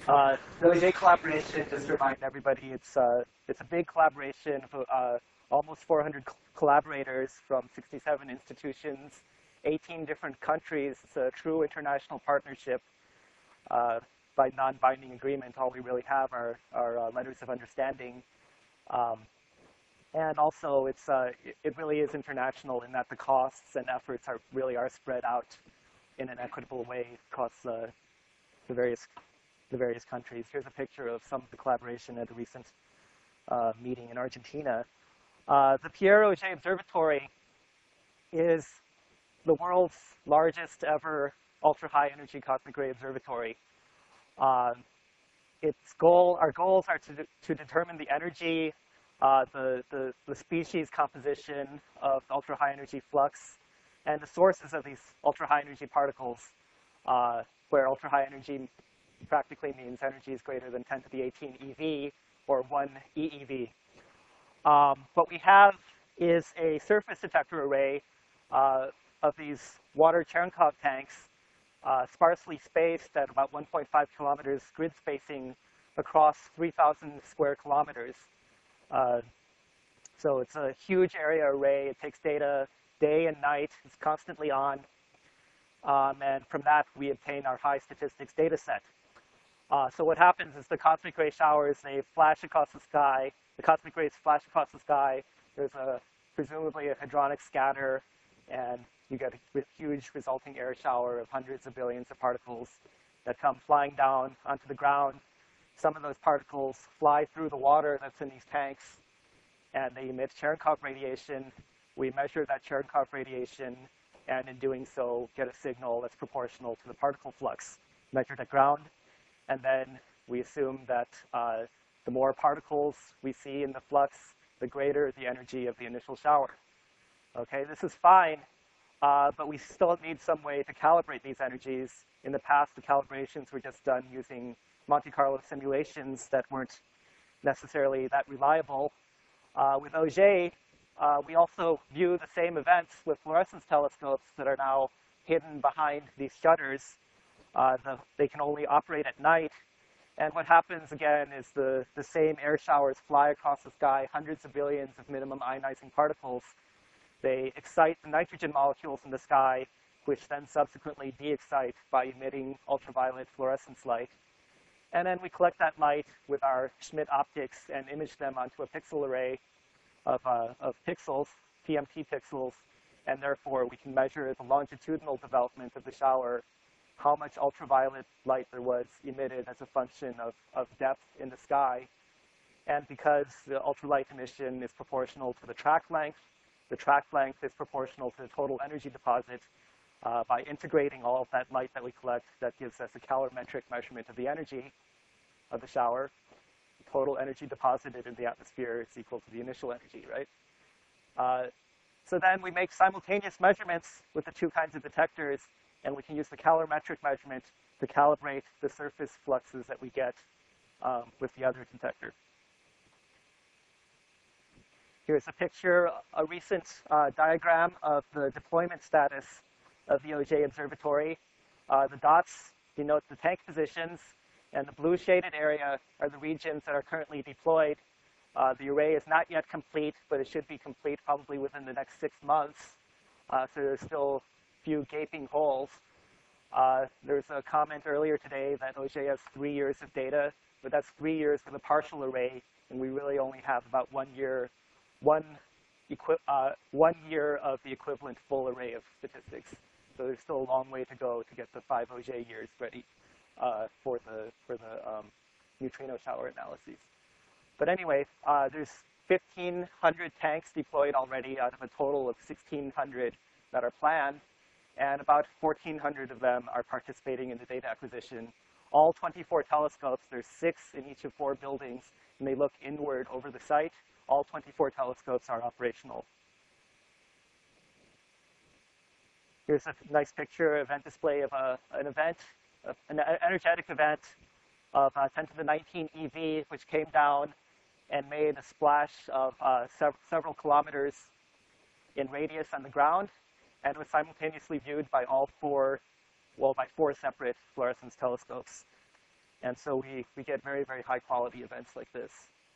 The OJ collaboration, just to remind everybody, it's a big collaboration of almost 400 collaborators from 67 institutions, 18 different countries. It's a true international partnership uh, by non-binding agreement. All we really have are letters of understanding. Um, and also, it really is international in that the costs and efforts are spread out in an equitable way across the various the various countries. Here's a picture of some of the collaboration at a recent meeting in Argentina. The Pierre Auger Observatory is the world's largest ever ultra-high energy cosmic ray observatory. Uh, our goals are to determine the energy, the species composition of ultra-high energy flux, and the sources of these ultra-high energy particles, where ultra-high energy practically means energy is greater than 10 to the 18 eV, or 1 eeV. What we have is a surface detector array of these water Cherenkov tanks, sparsely spaced at about 1.5 kilometers grid spacing across 3,000 square kilometers. So it's a huge area array. It takes data day and night. It's constantly on. And from that, we obtain our high statistics data set. So what happens is the cosmic ray showers, they flash across the sky. The cosmic rays flash across the sky. There's presumably a hadronic scatter, and you get a huge resulting air shower of hundreds of billions of particles that come flying down onto the ground. Some of those particles fly through the water that's in these tanks, and they emit Cherenkov radiation. We measure that Cherenkov radiation, and in doing so, get a signal that's proportional to the particle flux measured at ground. And then we assume that the more particles we see in the flux, the greater the energy of the initial shower. Okay, this is fine, but we still need some way to calibrate these energies. In the past, the calibrations were just done using Monte Carlo simulations that weren't necessarily that reliable. With Auger, we also view the same events with fluorescence telescopes that are now hidden behind these shutters. They can only operate at night. And what happens, again, is the same air showers fly across the sky, hundreds of billions of minimum ionizing particles. They excite the nitrogen molecules in the sky, which then subsequently de-excite by emitting ultraviolet fluorescence light. And then we collect that light with our Schmidt optics and image them onto a pixel array of pixels, PMT pixels, and therefore we can measure the longitudinal development of the shower, how much ultraviolet light there was emitted as a function of depth in the sky. And because the ultralight emission is proportional to the track length is proportional to the total energy deposit. By integrating all of that light that we collect, that gives us a calorimetric measurement of the energy of the shower. The total energy deposited in the atmosphere is equal to the initial energy, right? So then we make simultaneous measurements with the two kinds of detectors, and we can use the calorimetric measurement to calibrate the surface fluxes that we get with the other detector. Here's a picture, a recent diagram of the deployment status of the Auger Observatory. The dots denote the tank positions, and the blue shaded area are the regions that are currently deployed. The array is not yet complete, but it should be complete probably within the next 6 months. So there's still a few gaping holes. There's a comment earlier today that Auger has 3 years of data, but that's 3 years for the partial array, and we really only have about 1 year, 1 year of the equivalent full array of statistics. So there's still a long way to go to get the 5 Auger years ready for the neutrino shower analyses. But anyway, there's 1,500 tanks deployed already out of a total of 1,600 that are planned, and about 1,400 of them are participating in the data acquisition. All 24 telescopes, there's 6 in each of 4 buildings, and they look inward over the site. All 24 telescopes are operational. Here's a nice picture, event display of an event, an energetic event of 10 to the 19 eV, which came down and made a splash of several kilometers in radius on the ground, and was simultaneously viewed by by 4 separate fluorescence telescopes. And so we get very, very high quality events like this.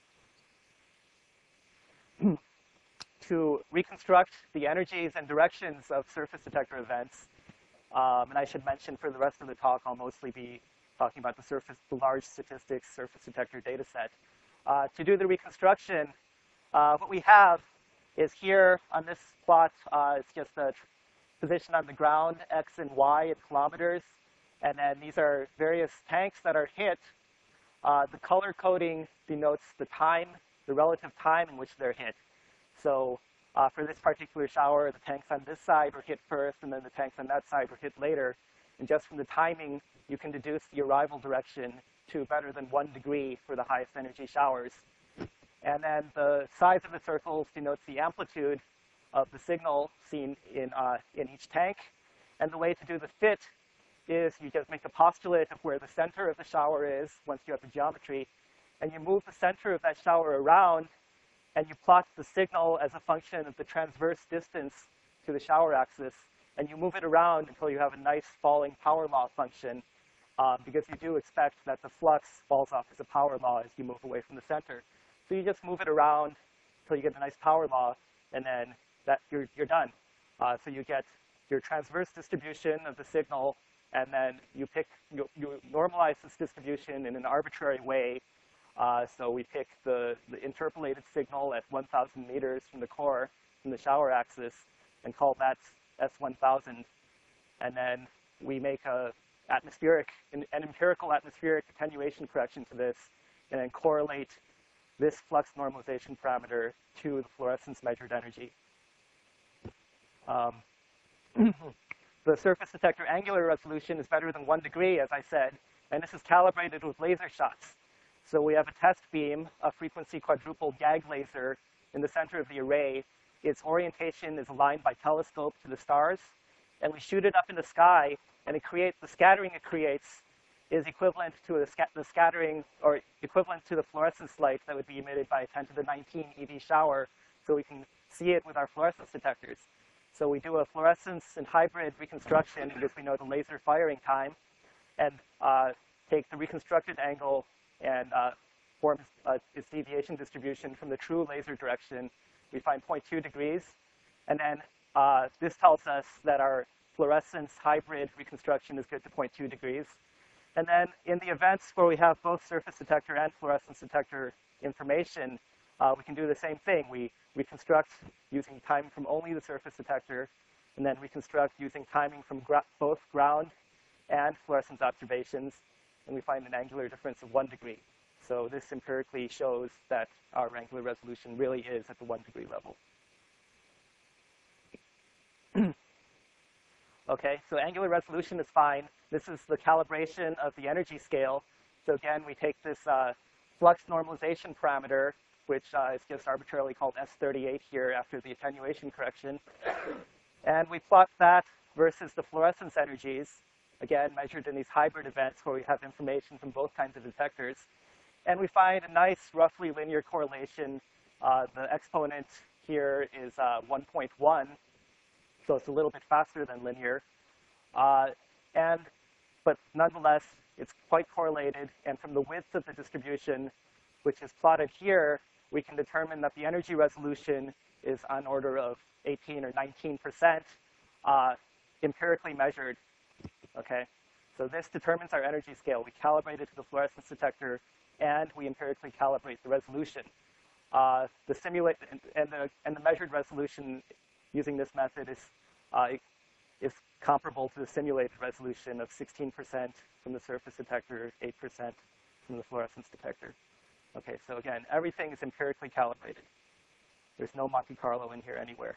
To reconstruct the energies and directions of surface detector events, and I should mention for the rest of the talk, I'll mostly be talking about the large statistics surface detector data set. To do the reconstruction, what we have is here on this plot, it's just a position on the ground, X and Y in kilometers. And then these are various tanks that are hit. The color coding denotes the time, the relative time in which they're hit. So for this particular shower, the tanks on this side were hit first, and then the tanks on that side were hit later. And just from the timing, you can deduce the arrival direction to better than 1 degree for the highest energy showers. And then the size of the circles denotes the amplitude of the signal seen in each tank. And the way to do the fit is you just make a postulate of where the center of the shower is once you have the geometry, and you move the center of that shower around, and you plot the signal as a function of the transverse distance to the shower axis, and you move it around until you have a nice falling power law function, because you do expect that the flux falls off as a power law as you move away from the center. So you just move it around until you get a nice power law, and then you're done. So you get your transverse distribution of the signal, and then you normalize this distribution in an arbitrary way. So we pick the interpolated signal at 1,000 meters from the core, from the shower axis, and call that S1000. And then we make an empirical atmospheric attenuation correction to this, and then correlate this flux normalization parameter to the fluorescence measured energy. The surface detector angular resolution is better than 1 degree, as I said, and this is calibrated with laser shots. So we have a test beam, a frequency quadruple gag laser in the center of the array. Its orientation is aligned by telescope to the stars, and we shoot it up in the sky, and the scattering it creates is equivalent to the scattering, or equivalent to the fluorescence light that would be emitted by a 10 to the 19 EV shower, so we can see it with our fluorescence detectors. So we do a fluorescence and hybrid reconstruction because we know the laser firing time, and take the reconstructed angle and form its deviation distribution from the true laser direction. We find 0.2 degrees, and then this tells us that our fluorescence hybrid reconstruction is good to 0.2 degrees. And then in the events where we have both surface detector and fluorescence detector information, we can do the same thing. We reconstruct using timing from only the surface detector, and then reconstruct using timing from both ground and fluorescence observations, and we find an angular difference of 1 degree. So this empirically shows that our angular resolution really is at the 1 degree level. Okay, so angular resolution is fine. This is the calibration of the energy scale. So again, we take this flux normalization parameter, which is just arbitrarily called S38 here after the attenuation correction. And we plot that versus the fluorescence energies, again, measured in these hybrid events where we have information from both kinds of detectors. And we find a nice, roughly linear correlation. The exponent here is 1.1, so it's a little bit faster than linear. But nonetheless, it's quite correlated. And from the width of the distribution, which is plotted here, we can determine that the energy resolution is on order of 18 or 19%, empirically measured. Okay, so this determines our energy scale. We calibrate it to the fluorescence detector, and we empirically calibrate the resolution. The measured resolution using this method is comparable to the simulated resolution of 16% from the surface detector, 8% from the fluorescence detector. Okay, so again, everything is empirically calibrated. There's no Monte Carlo in here anywhere.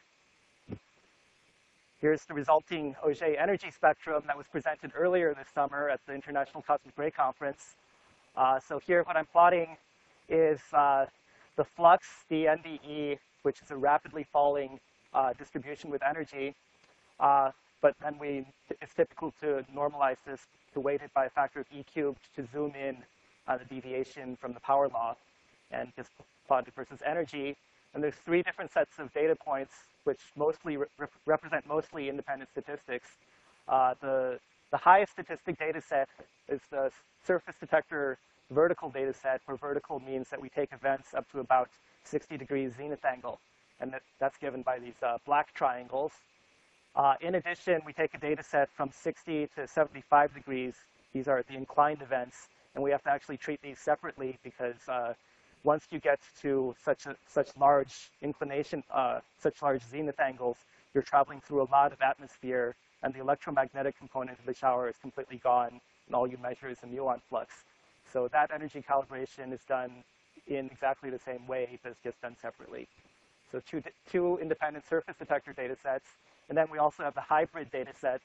Here's the resulting Auger energy spectrum that was presented earlier this summer at the International Cosmic Ray Conference. So here what I'm plotting is the flux, the NDE, which is a rapidly falling distribution with energy. But then it's typical to normalize this to weight it by a factor of E cubed to zoom in on the deviation from the power law and just plot it versus energy. And there's 3 different sets of data points which mostly represent mostly independent statistics. The The highest statistic data set is the surface detector vertical data set, where vertical means that we take events up to about 60 degrees zenith angle, and that's given by these black triangles. In addition, we take a data set from 60 to 75 degrees. These are the inclined events, and we have to actually treat these separately because once you get to such large inclination, such large zenith angles, you're traveling through a lot of atmosphere, and the electromagnetic component of the shower is completely gone, and all you measure is the muon flux. So that energy calibration is done in exactly the same way, but it's just done separately. So two independent surface detector data sets, and then we also have the hybrid data set,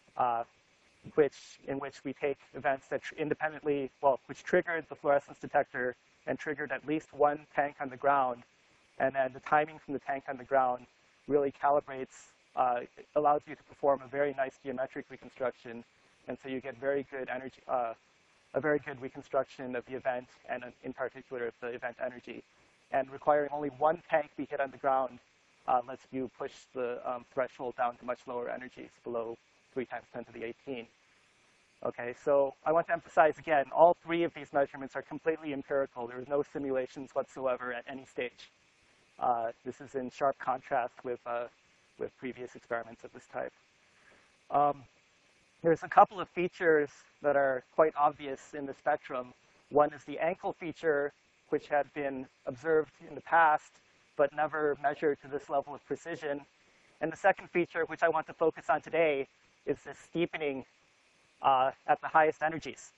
in which we take events that independently, which triggered the fluorescence detector and triggered at least one tank on the ground, and then the timing from the tank on the ground really calibrates, allows you to perform a very nice geometric reconstruction, and so you get very good energy, a very good reconstruction of the event, and in particular of the event energy. And requiring only one tank be hit on the ground lets you push the threshold down to much lower energies, below 3 times 10 to the 18. Okay, so I want to emphasize again, all three of these measurements are completely empirical. There is no simulations whatsoever at any stage. This is in sharp contrast with previous experiments of this type. There's a couple of features that are quite obvious in the spectrum. One is the ankle feature, which had been observed in the past, but never measured to this level of precision. And the second feature, which I want to focus on today, is the steepening at the highest energies.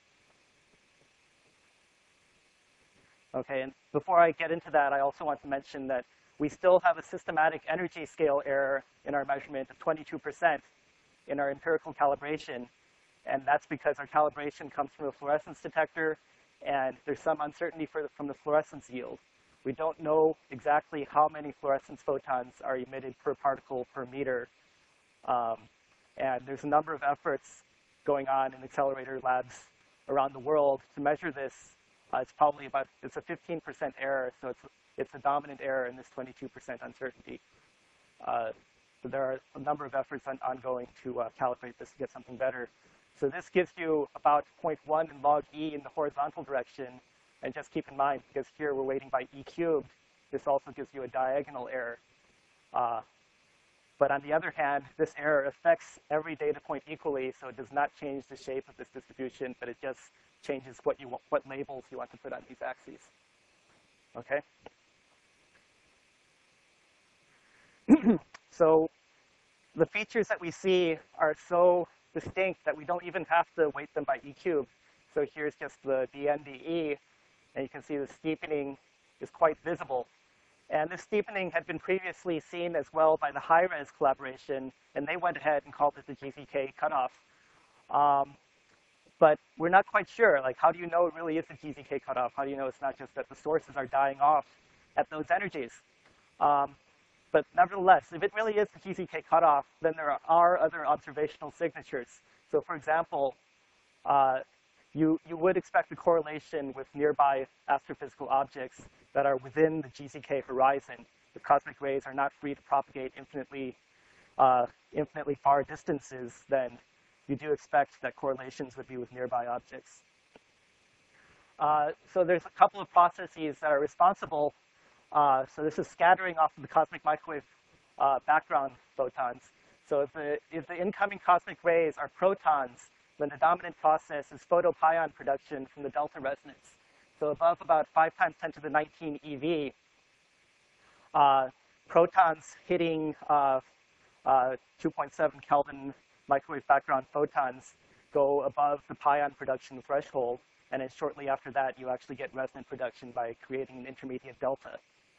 Okay, and before I get into that, I also want to mention that we still have a systematic energy scale error in our measurement of 22% in our empirical calibration. And that's because our calibration comes from a fluorescence detector, and there's some uncertainty from the fluorescence yield. We don't know exactly how many fluorescence photons are emitted per particle per meter. And there's a number of efforts going on in accelerator labs around the world to measure this. It's a 15% error, so it's a dominant error in this 22% uncertainty. So there are a number of efforts ongoing to calibrate this to get something better. So this gives you about 0.1 in log E in the horizontal direction. And just keep in mind, because here we're weighting by E cubed, this also gives you a diagonal error. But on the other hand, this error affects every data point equally, so it does not change the shape of this distribution, but it just changes what labels you want to put on these axes. Okay? So the features that we see are so distinct that we don't even have to weight them by E cubed. So here's just the dNdE, and you can see the steepening is quite visible. And this steepening had been previously seen as well by the HiRes collaboration, and they went ahead and called it the GZK cutoff. But we're not quite sure. Like, how do you know it really is the GZK cutoff? How do you know it's not just that the sources are dying off at those energies? But nevertheless, if it really is the GZK cutoff, then there are other observational signatures. So for example, you would expect a correlation with nearby astrophysical objects that are within the GZK horizon. The cosmic rays are not free to propagate infinitely far distances, then you do expect that correlations would be with nearby objects. So there's a couple of processes that are responsible. So this is scattering off of the cosmic microwave background photons. So if the incoming cosmic rays are protons, then the dominant process is photopion production from the delta resonance. So above about 5 times 10 to the 19 eV, protons hitting 2.7 Kelvin microwave background photons go above the pion production threshold, and then shortly after that, you actually get resonant production by creating an intermediate delta.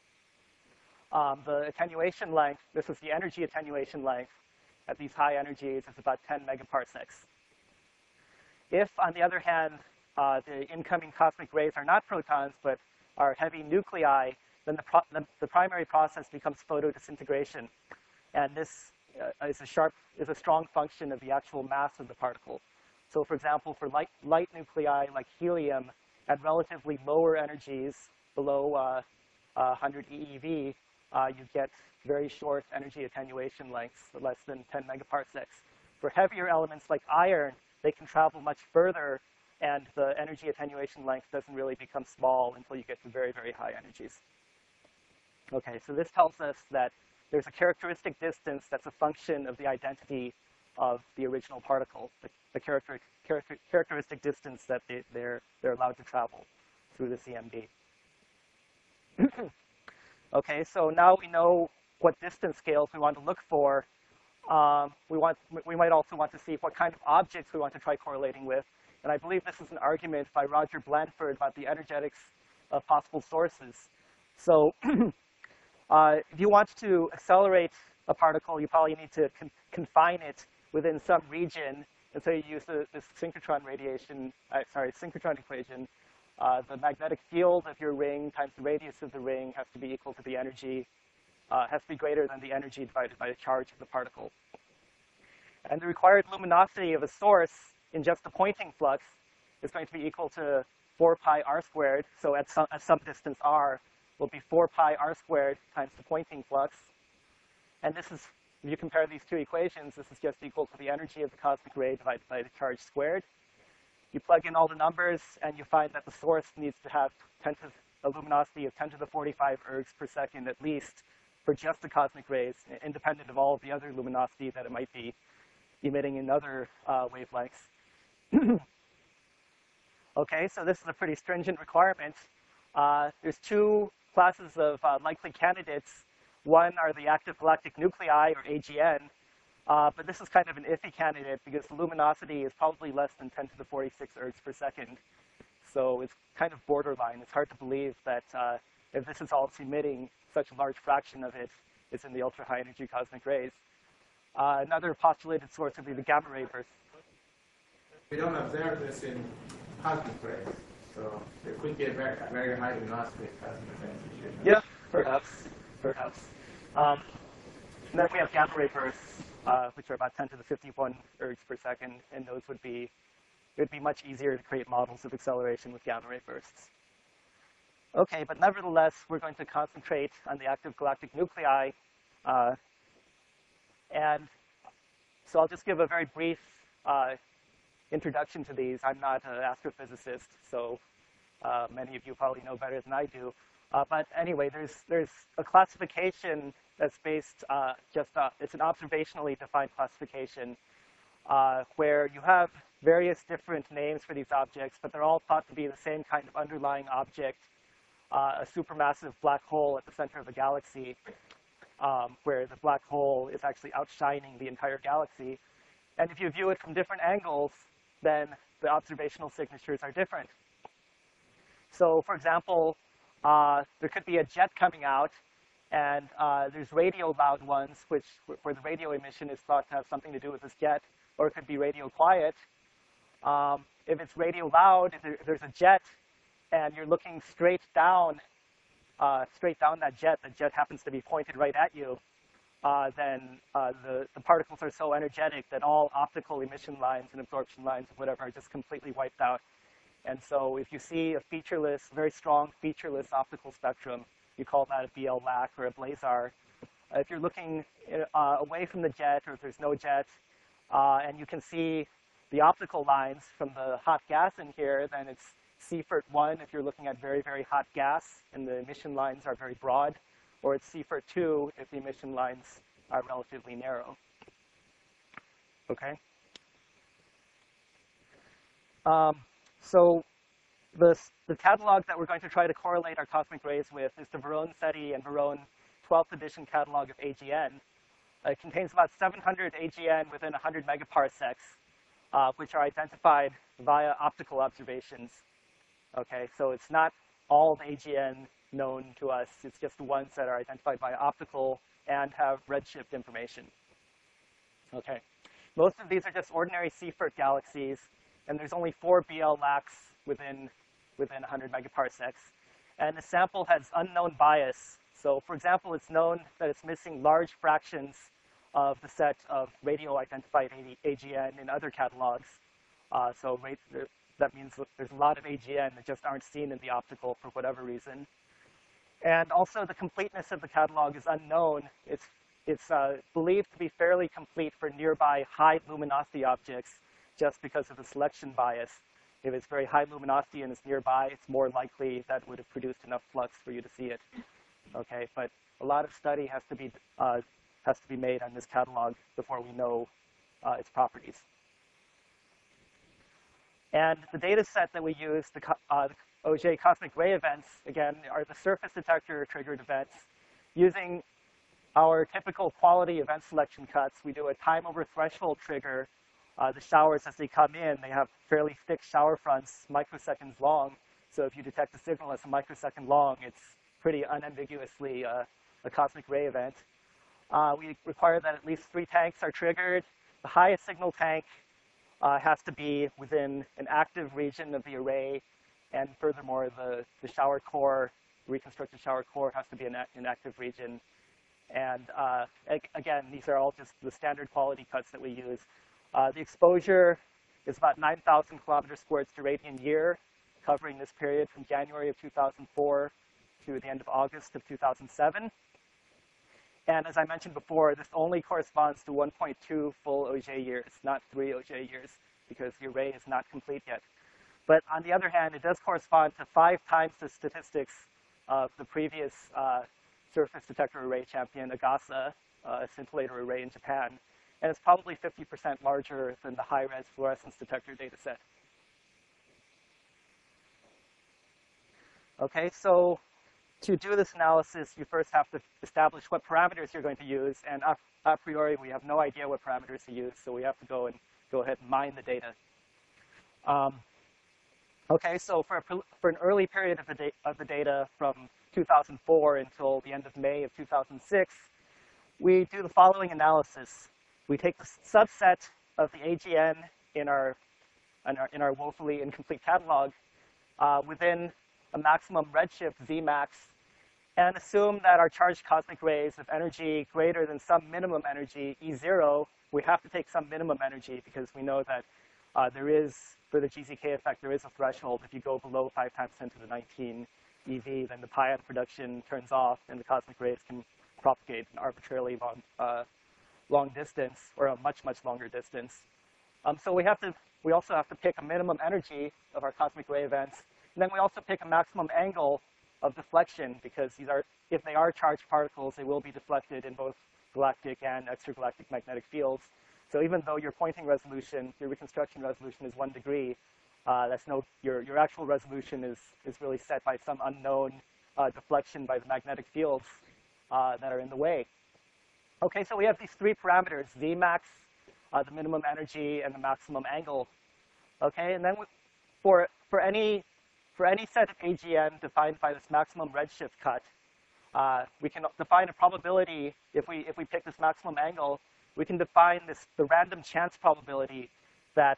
The attenuation length, this is the energy attenuation length at these high energies, is about 10 megaparsecs. If, on the other hand, the incoming cosmic rays are not protons, but are heavy nuclei, then the primary process becomes photodisintegration. And this is a strong function of the actual mass of the particle. So for example, for light nuclei like helium at relatively lower energies, below 100 eeV, you get very short energy attenuation lengths, less than 10 megaparsecs. For heavier elements like iron, they can travel much further, and the energy attenuation length doesn't really become small until you get to very, very high energies. Okay, so this tells us that there's a characteristic distance that's a function of the identity of the original particle, the characteristic distance that they're allowed to travel through the CMB. Okay, so now we know what distance scales we want to look for. We might also want to see what kind of objects we want to try correlating with. And I believe this is an argument by Roger Blandford about the energetics of possible sources. So if you want to accelerate a particle, you probably need to confine it within some region. And so you use this synchrotron synchrotron equation. The magnetic field of your ring times the radius of the ring has to be equal to the energy, has to be greater than the energy divided by the charge of the particle. And the required luminosity of a source in just the Poynting flux is going to be equal to 4 pi r squared. So at some distance r will be 4 pi r squared times the Poynting flux. And this is, if you compare these two equations, this is just equal to the energy of the cosmic ray divided by the charge squared. You plug in all the numbers, and you find that the source needs to have a luminosity of 10 to the 45 ergs per second at least for just the cosmic rays, independent of all of the other luminosity that it might be emitting in other wavelengths. Okay, so this is a pretty stringent requirement. There's two classes of likely candidates. One are the active galactic nuclei, or AGN, but this is kind of an iffy candidate because the luminosity is probably less than 10 to the 46 ergs per second. So it's kind of borderline. It's hard to believe that if this is all it's emitting, such a large fraction of it is in the ultra-high energy cosmic rays. Another postulated source would be the gamma ray bursts. We don't observe this in cosmic rays, so there could be a very, very high luminosity cosmic rays. Yeah, perhaps. And then we have gamma ray bursts, which are about 10 to the 51 ergs per second, and those it would be much easier to create models of acceleration with gamma ray bursts. Okay, but nevertheless, we're going to concentrate on the active galactic nuclei. And so I'll just give a very brief introduction to these. I'm not an astrophysicist, so many of you probably know better than I do. But anyway, there's a classification that's based it's an observationally defined classification where you have various different names for these objects, but they're all thought to be the same kind of underlying object, a supermassive black hole at the center of a galaxy, where the black hole is actually outshining the entire galaxy. And if you view it from different angles, then the observational signatures are different. So, for example, there could be a jet coming out, and there's radio loud ones, where the radio emission is thought to have something to do with this jet, or it could be radio quiet. If it's radio loud, if there's a jet, and you're looking straight down that jet, the jet happens to be pointed right at you, then the particles are so energetic that all optical emission lines and absorption lines, whatever, are just completely wiped out. And so if you see a very strong featureless optical spectrum, you call that a BL-LAC or a blazar. If you're looking away from the jet, or if there's no jet, and you can see the optical lines from the hot gas in here, then it's Seyfert-1 if you're looking at very, very hot gas and the emission lines are very broad, or it's Seyfert-2 if the emission lines are relatively narrow. Okay? So the catalog that we're going to try to correlate our cosmic rays with is the Varone-SETI and Varone 12th edition catalog of AGN. It contains about 700 AGN within 100 megaparsecs, which are identified via optical observations. Okay, so it's not all the AGN known to us. It's just the ones that are identified by optical and have redshift information. Okay, most of these are just ordinary Seyfert galaxies, and there's only 4 BL-LACs within 100 megaparsecs. And the sample has unknown bias. So, for example, it's known that it's missing large fractions of the set of radio-identified AGN in other catalogs. That means there's a lot of AGN that just aren't seen in the optical for whatever reason. And also, the completeness of the catalog is unknown. It's believed to be fairly complete for nearby high luminosity objects, just because of the selection bias. If it's very high luminosity and it's nearby, it's more likely that it would have produced enough flux for you to see it. Okay, but a lot of study has to be made on this catalog before we know its properties. And the data set that we use, the Auger cosmic ray events, again, are the surface detector triggered events. Using our typical quality event selection cuts, we do a time over threshold trigger. The showers, as they come in, they have fairly thick shower fronts, microseconds long. So if you detect a signal that's a microsecond long, it's pretty unambiguously a cosmic ray event. We require that at least 3 tanks are triggered. The highest signal tank has to be within an active region of the array. And furthermore, the shower core, reconstructed shower core, has to be in an active region. And again, these are all just the standard quality cuts that we use. The exposure is about 9,000 kilometers squared to radian year, covering this period from January of 2004 to the end of August of 2007. And as I mentioned before, this only corresponds to 1.2 full Auger years, not 3 Auger years, because the array is not complete yet. But on the other hand, it does correspond to 5 times the statistics of the previous surface detector array champion, Agasa, a scintillator array in Japan. And it's probably 50% larger than the high-res fluorescence detector data set. Okay, so to do this analysis, you first have to establish what parameters you're going to use. And a priori, we have no idea what parameters to use, so we have to go ahead and mine the data. Okay, so for an early period of the data from 2004 until the end of May of 2006, we do the following analysis. We take the subset of the AGN in our woefully incomplete catalog within a maximum redshift Zmax, and assume that our charged cosmic rays of energy greater than some minimum energy, E0, we have to take some minimum energy because we know that there is, for the GZK effect, there is a threshold. If you go below 5 times 10 to the 19 EV, then the pion production turns off and the cosmic rays can propagate an arbitrarily long distance, or a much, much longer distance. So we also have to pick a minimum energy of our cosmic ray events. And then we also pick a maximum angle of deflection, because if they are charged particles, they will be deflected in both galactic and extragalactic magnetic fields. So even though your pointing resolution, your reconstruction resolution is 1 degree, your actual resolution is really set by some unknown deflection by the magnetic fields that are in the way. Okay, so we have these 3 parameters, Zmax, the minimum energy, and the maximum angle. Okay, and then for any set of AGN defined by this maximum redshift cut, we can define a probability. If we pick this maximum angle, we can define the random chance probability that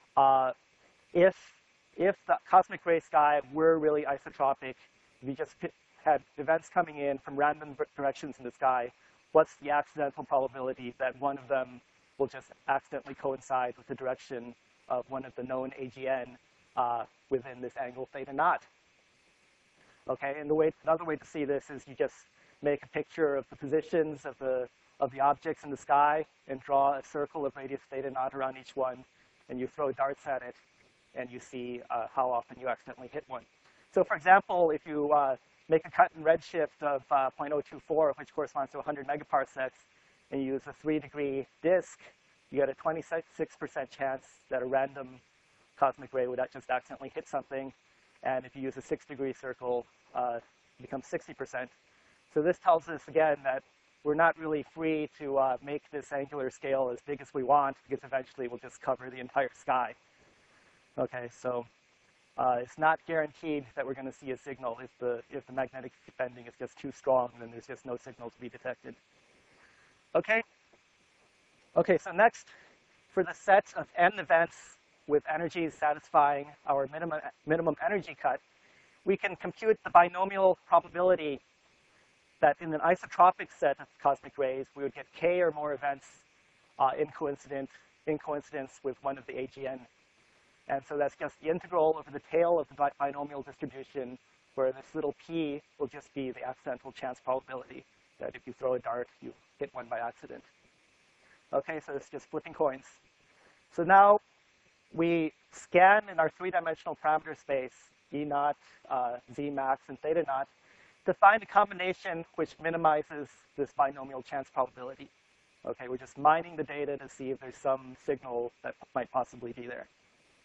if the cosmic ray sky were really isotropic, if you just had events coming in from random directions in the sky, what's the accidental probability that one of them will just accidentally coincide with the direction of one of the known AGN within this angle theta naught? Okay, and another way to see this is you just make a picture of the positions of the objects in the sky and draw a circle of radius theta naught around each one, and you throw darts at it, and you see how often you accidentally hit one. So for example, if you make a cut in redshift of 0.024, which corresponds to 100 megaparsecs, and you use a 3-degree disk, you get a 26% chance that a random cosmic ray would just accidentally hit something. And if you use a 6-degree circle, it becomes 60%. So this tells us, again, that we're not really free to make this angular scale as big as we want, because eventually we'll just cover the entire sky. Okay, so it's not guaranteed that we're going to see a signal. If the magnetic bending is just too strong, then there's just no signal to be detected. Okay? Okay, so next, for the set of n events with energies satisfying our minimum energy cut, we can compute the binomial probability that in an isotropic set of cosmic rays, we would get k or more events in coincidence with one of the AGN. And so that's just the integral over the tail of the binomial distribution, where this little p will just be the accidental chance probability that if you throw a dart, you hit one by accident. Okay, so it's just flipping coins. So now we scan in our three-dimensional parameter space, E naught, Z max, and theta naught, to find a combination which minimizes this binomial chance probability. Okay, we're just mining the data to see if there's some signal that might possibly be there.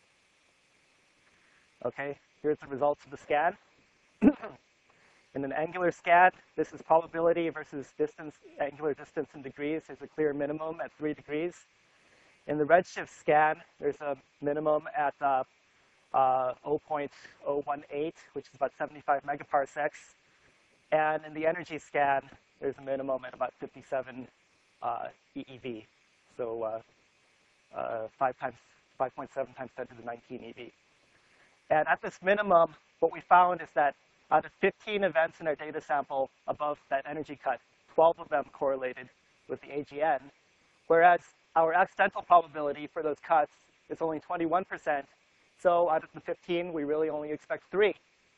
Okay, here's the results of the scan. In an angular scan, this is probability versus distance, angular distance in degrees. There's a clear minimum at 3 degrees. In the redshift scan, there's a minimum at 0.018, which is about 75 megaparsecs. And in the energy scan, there's a minimum at about 57 EeV. So 5.7 times 10 to the 19 EV. And at this minimum, what we found is that out of 15 events in our data sample above that energy cut, 12 of them correlated with the AGN, whereas our accidental probability for those cuts is only 21%. So out of the 15, we really only expect 3.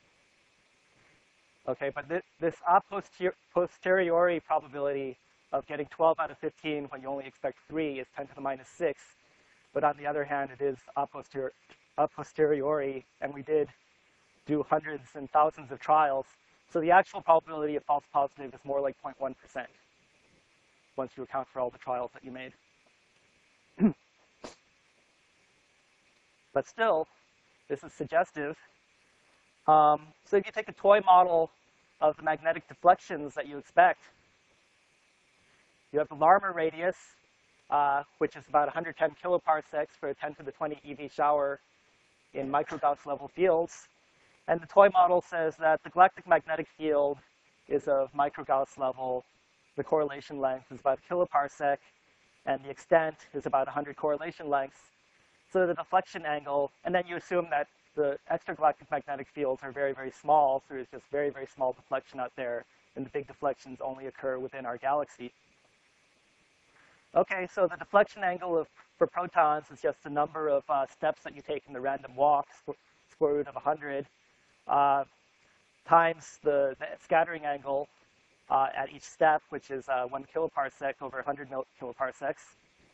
Okay, but this a posteriori probability of getting 12 out of 15 when you only expect 3 is 10 to the minus 6. But on the other hand, it is a posteriori, and we did do hundreds and thousands of trials. So the actual probability of false positive is more like 0.1% once you account for all the trials that you made. But still, this is suggestive. So if you take a toy model of the magnetic deflections that you expect, you have the Larmor radius, which is about 110 kiloparsecs for a 10 to the 20 EV shower in micro-Gauss level fields. And the toy model says that the galactic magnetic field is of micro-Gauss level. The correlation length is about a kiloparsec, and the extent is about 100 correlation lengths. So the deflection angle, and then you assume that the extragalactic magnetic fields are very, very small, so there's just very, very small deflection out there, and the big deflections only occur within our galaxy. Okay, so the deflection angle for protons is just the number of steps that you take in the random walk, square root of 100, times the scattering angle at each step, which is 1 kiloparsec over 100 kiloparsecs.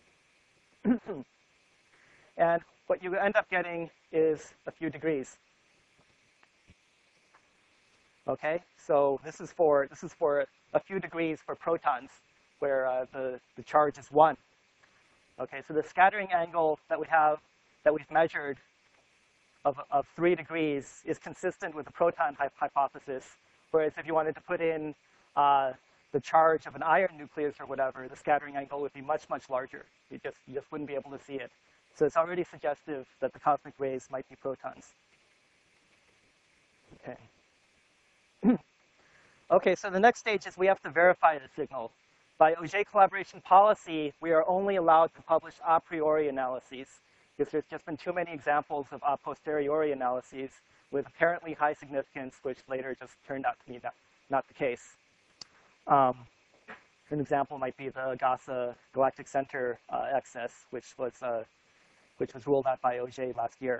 And what you end up getting is a few degrees. Okay, so this is for a few degrees for protons, where the charge is 1. Okay, so the scattering angle that we've measured of 3 degrees is consistent with the proton hypothesis. Whereas if you wanted to put in the charge of an iron nucleus or whatever, the scattering angle would be much, much larger. You just wouldn't be able to see it. So it's already suggestive that the cosmic rays might be protons. Okay. Okay, so the next stage is we have to verify the signal. By Auger collaboration policy, we are only allowed to publish a priori analyses, because there's just been too many examples of a posteriori analyses with apparently high significance, which later just turned out to be not the case. An example might be the GASA galactic center excess, which was ruled out by Auger last year.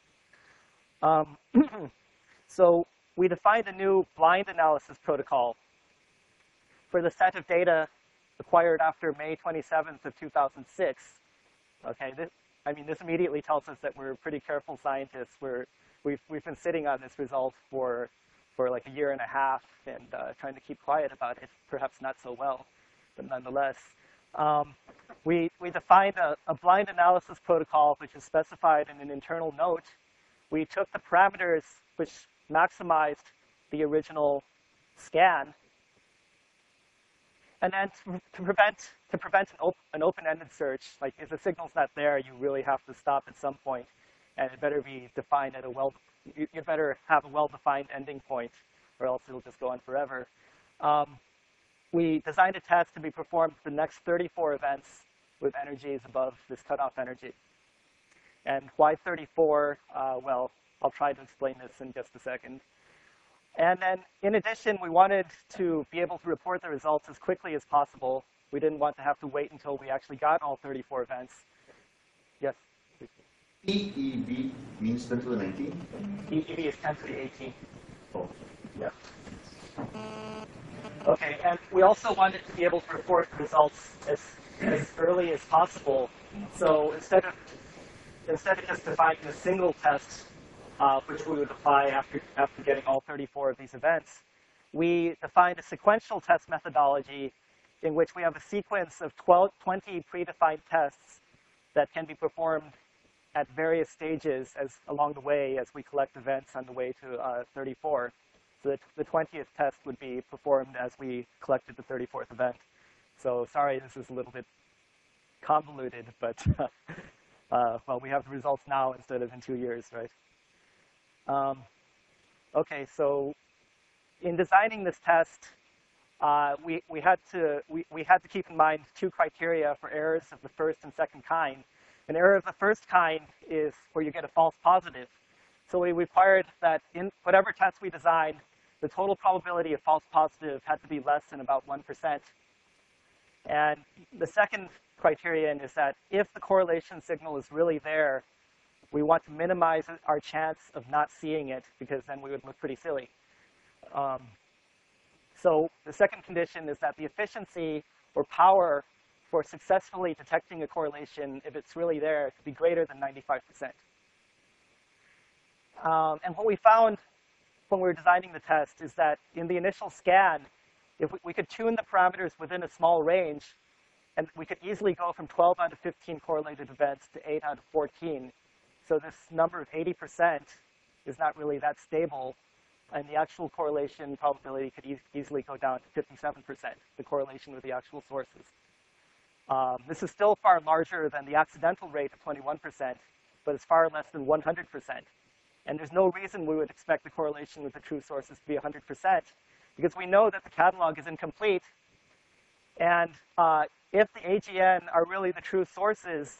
So we defined a new blind analysis protocol for the set of data acquired after May 27th of 2006. Okay, this immediately tells us that we're pretty careful scientists. We've been sitting on this result for like a year and a half and trying to keep quiet about it, perhaps not so well, but nonetheless. We defined a blind analysis protocol which is specified in an internal note. We took the parameters which maximized the original scan, and then to prevent an open-ended search, like if the signal's not there, you really have to stop at some point, and it better be defined at you better have a well-defined ending point, or else it'll just go on forever. We designed a test to be performed for the next 34 events with energies above this cutoff energy. And why 34? Well, I'll try to explain this in just a second. And then, in addition, we wanted to be able to report the results as quickly as possible. We didn't want to have to wait until we actually got all 34 events. Yes? EeV means 10 to the 19? EeV is 10 to the 18. Oh. Yeah. Okay, and we also wanted to be able to report the results as early as possible. So instead of instead of just defining a single test, which we would apply after getting all 34 of these events, we defined a sequential test methodology in which we have a sequence of 20 predefined tests that can be performed at various stages along the way as we collect events on the way to 34. So the 20th test would be performed as we collected the 34th event. So sorry, this is a little bit convoluted, but well, we have the results now instead of in 2 years, right? Okay, so in designing this test, we had to keep in mind two criteria for errors of the first and second kind. An error of the first kind is where you get a false positive. So we required that in whatever test we designed, the total probability of false positive had to be less than about 1%. And the second criterion is that if the correlation signal is really there, we want to minimize our chance of not seeing it, because then we would look pretty silly. So the second condition is that the efficiency or power for successfully detecting a correlation, if it's really there, to be greater than 95%. And what we found when we were designing the test is that in the initial scan, if we could tune the parameters within a small range, and we could easily go from 12 out of 15 correlated events to 8 out of 14. So this number of 80% is not really that stable, and the actual correlation probability could easily go down to 57%, the correlation with the actual sources. This is still far larger than the accidental rate of 21%, but it's far less than 100%. And there's no reason we would expect the correlation with the true sources to be 100%, because we know that the catalog is incomplete. And if the AGN are really the true sources,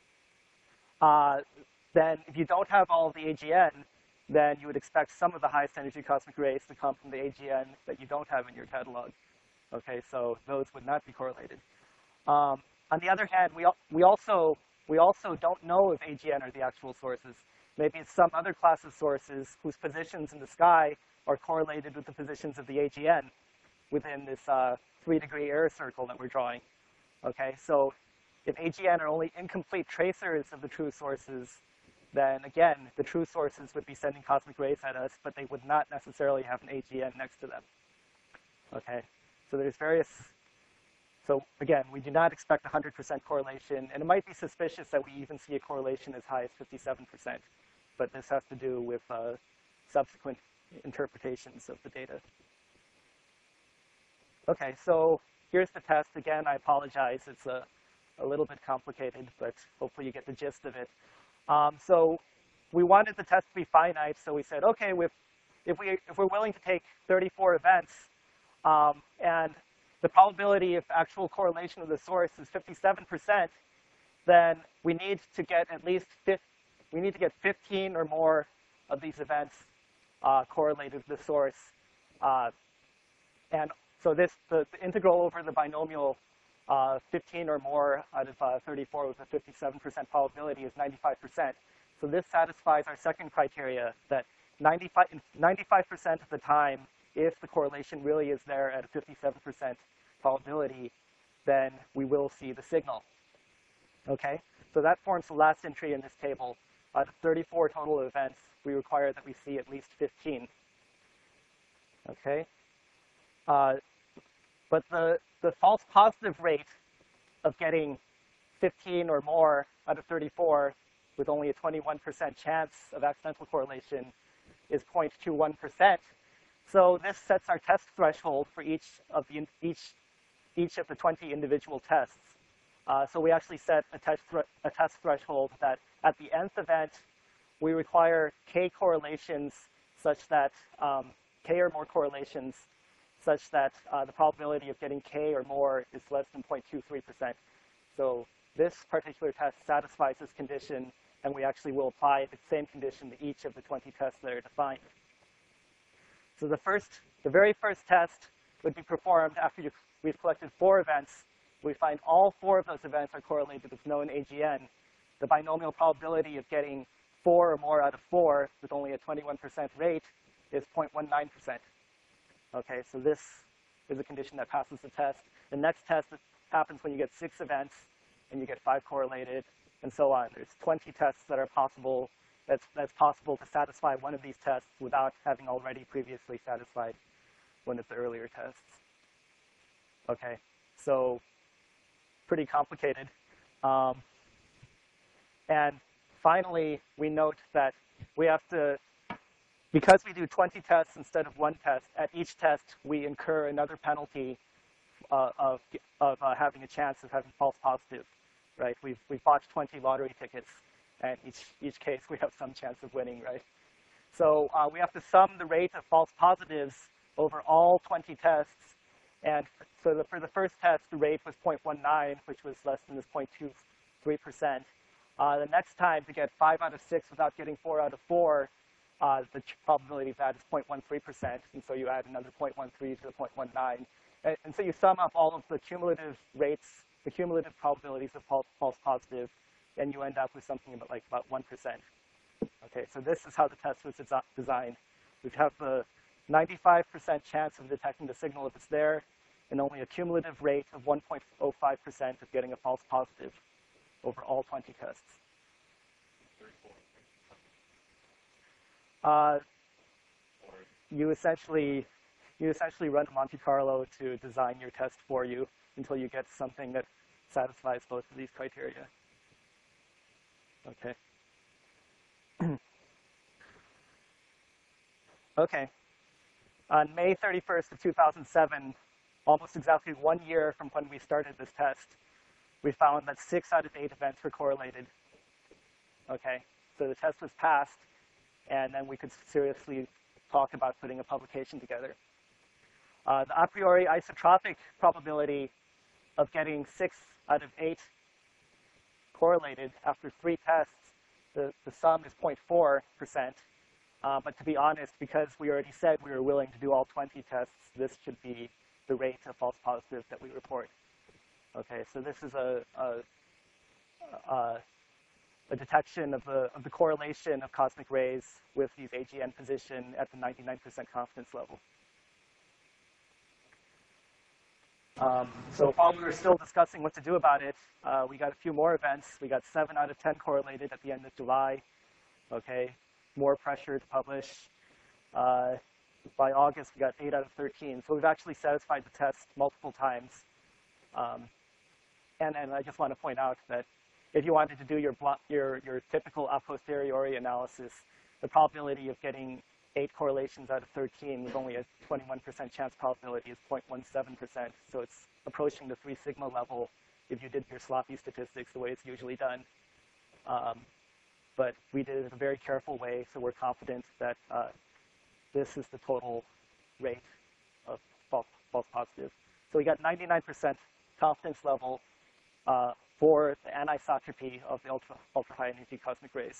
then if you don't have all of the AGN, then you would expect some of the highest energy cosmic rays to come from the AGN that you don't have in your catalog. Okay, so those would not be correlated. On the other hand, we also don't know if AGN are the actual sources. Maybe it's some other class of sources whose positions in the sky are correlated with the positions of the AGN within this 3-degree error circle that we're drawing. Okay, so if AGN are only incomplete tracers of the true sources, then again, the true sources would be sending cosmic rays at us, but they would not necessarily have an AGN next to them. Okay, so there's various. So again, we do not expect 100% correlation, and it might be suspicious that we even see a correlation as high as 57%, but this has to do with subsequent interpretations of the data. Okay, so here's the test. Again, I apologize. It's a little bit complicated, but hopefully you get the gist of it. So we wanted the test to be finite, so we said, okay, if we're willing to take 34 events, and the probability of actual correlation with the source is 57%, then we need to get at least 15 or more of these events correlated with the source. And so the integral over the binomial 15 or more out of 34 with a 57% probability is 95%. So this satisfies our second criteria that 95% of the time, if the correlation really is there at a 57% probability, then we will see the signal. Okay, so that forms the last entry in this table. Out of 34 total events, we require that we see at least 15. Okay, but the false positive rate of getting 15 or more out of 34 with only a 21% chance of accidental correlation is 0.21%. So this sets our test threshold for each of the 20 individual tests. So we actually set a test threshold that at the nth event, we require k correlations such that k or more correlations such that the probability of getting k or more is less than 0.23%. So this particular test satisfies this condition, and we actually will apply the same condition to each of the 20 tests that are defined. So the very first test would be performed after we've collected 4 events. We find all 4 of those events are correlated with known AGN. The binomial probability of getting 4 or more out of 4 with only a 21% rate is 0.19%. Okay, so this is a condition that passes the test. The next test happens when you get 6 events and you get 5 correlated. and so on. There's 20 tests that are possible, that's possible to satisfy one of these tests without having already previously satisfied one of the earlier tests. Okay, so pretty complicated. And finally, we note that we have to, because we do 20 tests instead of one test, at each test we incur another penalty of having a chance of having false positive, right? We've bought 20 lottery tickets, and each case we have some chance of winning, right? So we have to sum the rate of false positives over all 20 tests, and so for the first test, the rate was 0.19, which was less than this 0.23%. The next time to get 5 out of 6 without getting 4 out of 4, the probability of that is 0.13%, and so you add another 0.13 to the 0.19. And so you sum up all of the cumulative rates, the cumulative probabilities of false positive, and you end up with something about 1%. Okay, so this is how the test was designed. We have the 95% chance of detecting the signal if it's there, and only a cumulative rate of 1.05% of getting a false positive over all 20 tests. You essentially run a Monte Carlo to design your test for you until you get something that satisfies both of these criteria. Okay. Okay. On May 31st of 2007, almost exactly 1 year from when we started this test, we found that 6 out of 8 events were correlated. Okay, so the test was passed, and then we could seriously talk about putting a publication together. The a priori isotropic probability of getting 6 out of 8 correlated after 3 tests, the sum is 0.4%. But to be honest, because we already said we were willing to do all 20 tests, this should be the rate of false positives that we report. Okay, so this is a detection of the correlation of cosmic rays with these AGN position at the 99% confidence level. So while we were still discussing what to do about it, we got a few more events. We got 7 out of 10 correlated at the end of July. Okay, more pressure to publish. By August, we got 8 out of 13. So we've actually satisfied the test multiple times. And I just want to point out that if you wanted to do your typical a posteriori analysis, the probability of getting 8 correlations out of 13 with only a 21% chance probability is 0.17%. So it's approaching the 3 sigma level if you did your sloppy statistics the way it's usually done. But we did it in a very careful way, so we're confident that this is the total rate of false positive. So we got 99% confidence level for the anisotropy of the ultra high energy cosmic rays.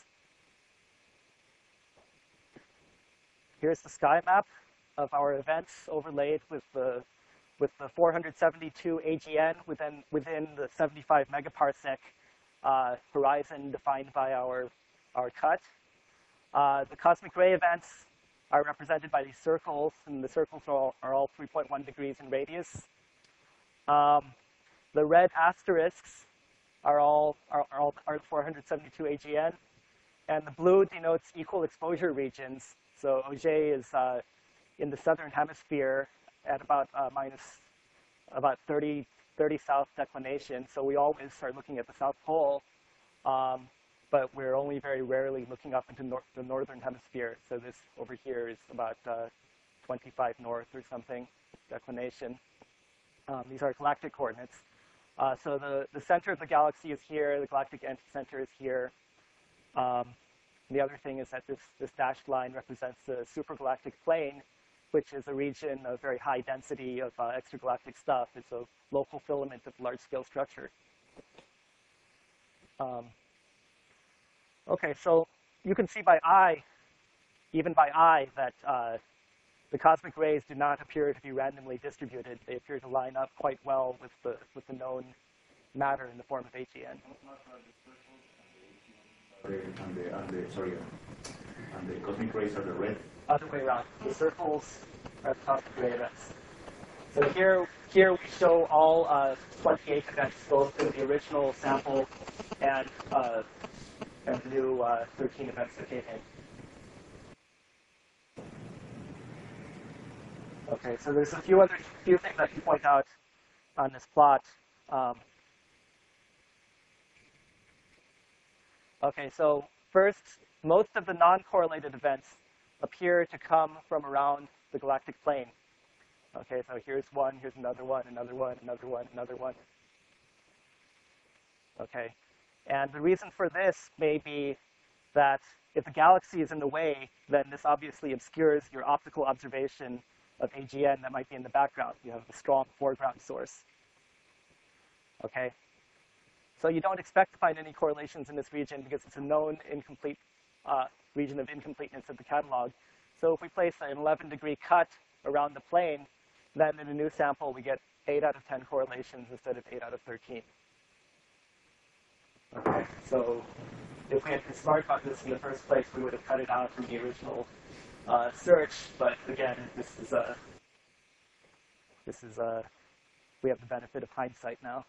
Here's the sky map of our events overlaid with the 472 AGN within the 75 megaparsec horizon defined by our cut. The cosmic ray events are represented by these circles, and the circles are all 3.1 degrees in radius. The red asterisks are 472 AGN, and the blue denotes equal exposure regions. So Auger is in the southern hemisphere at about about 30 south declination. So we always are looking at the South Pole, but we're only very rarely looking up into the northern hemisphere. So this over here is about 25 north or something declination. These are galactic coordinates. So the center of the galaxy is here. The galactic anticenter is here. The other thing is that this dashed line represents the supergalactic plane, which is a region of very high density of extragalactic stuff. It's a local filament of large-scale structure. Okay, so you can see by eye, even by eye, that the cosmic rays do not appear to be randomly distributed. They appear to line up quite well with the known matter in the form of AGN. And the cosmic rays are the red. Other way around. The circles are the cosmic ray events. So here we show all 28 events, both in the original sample and the new 13 events that came in. Okay, so there's a few things I can point out on this plot. Okay, so first, most of the non-correlated events appear to come from around the galactic plane. Okay, so here's one, here's another one, another one, another one, another one. Okay, and the reason for this may be that if the galaxy is in the way, then this obviously obscures your optical observation of AGN that might be in the background. You have a strong foreground source. Okay, so you don't expect to find any correlations in this region because it's a known incomplete region of incompleteness of the catalog. So if we place an 11-degree cut around the plane, then in a new sample we get 8 out of 10 correlations instead of 8 out of 13. Okay, so if we had been smart about this in the first place, we would have cut it out from the original search. But again, we have the benefit of hindsight now.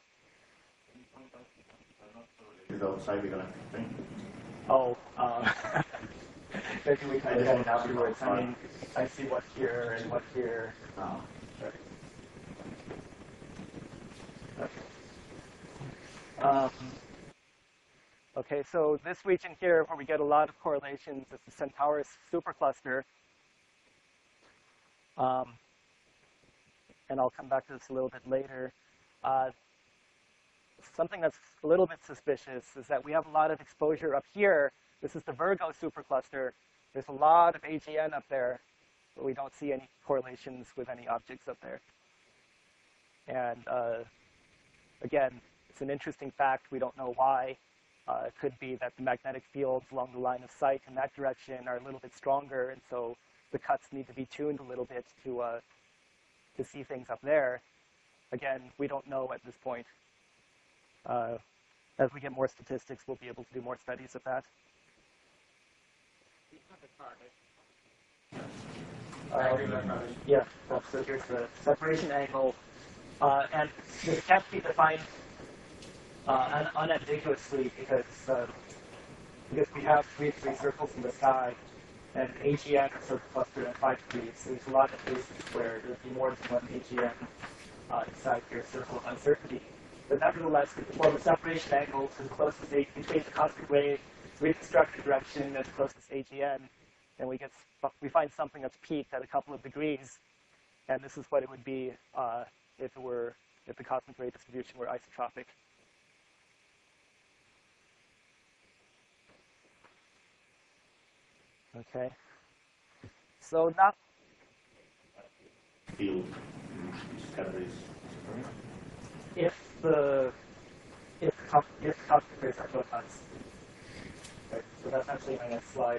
Is outside the galactic plane? Oh, maybe we can look at it afterwards. I mean, I see what here and what here. Oh. Okay. Okay, so this region here where we get a lot of correlations is the Centaurus supercluster. And I'll come back to this a little bit later. Something that's a little bit suspicious is that we have a lot of exposure up here. This is the Virgo supercluster. There's a lot of AGN up there, but we don't see any correlations with any objects up there. And again, it's an interesting fact. We don't know why. It could be that the magnetic fields along the line of sight in that direction are a little bit stronger, and so the cuts need to be tuned a little bit to see things up there. Again, we don't know at this point. As we get more statistics, we'll be able to do more studies of that. Yeah, so here's the separation angle. And this can't be defined unambiguously because we have 3 circles in the sky, and AGN is sort of clustered at 5 degrees. So there's a lot of cases where there'd be more than one AGN inside your circle of uncertainty. But nevertheless, we perform a separation angle to the closest between the cosmic ray reconstructed direction and the closest AGN, and we find something that's peaked at a couple of degrees, and this is what it would be if the cosmic ray distribution were isotropic. Okay. So now, Field discoveries. if the cosmic rays are photons. Right, so that's actually my next slide.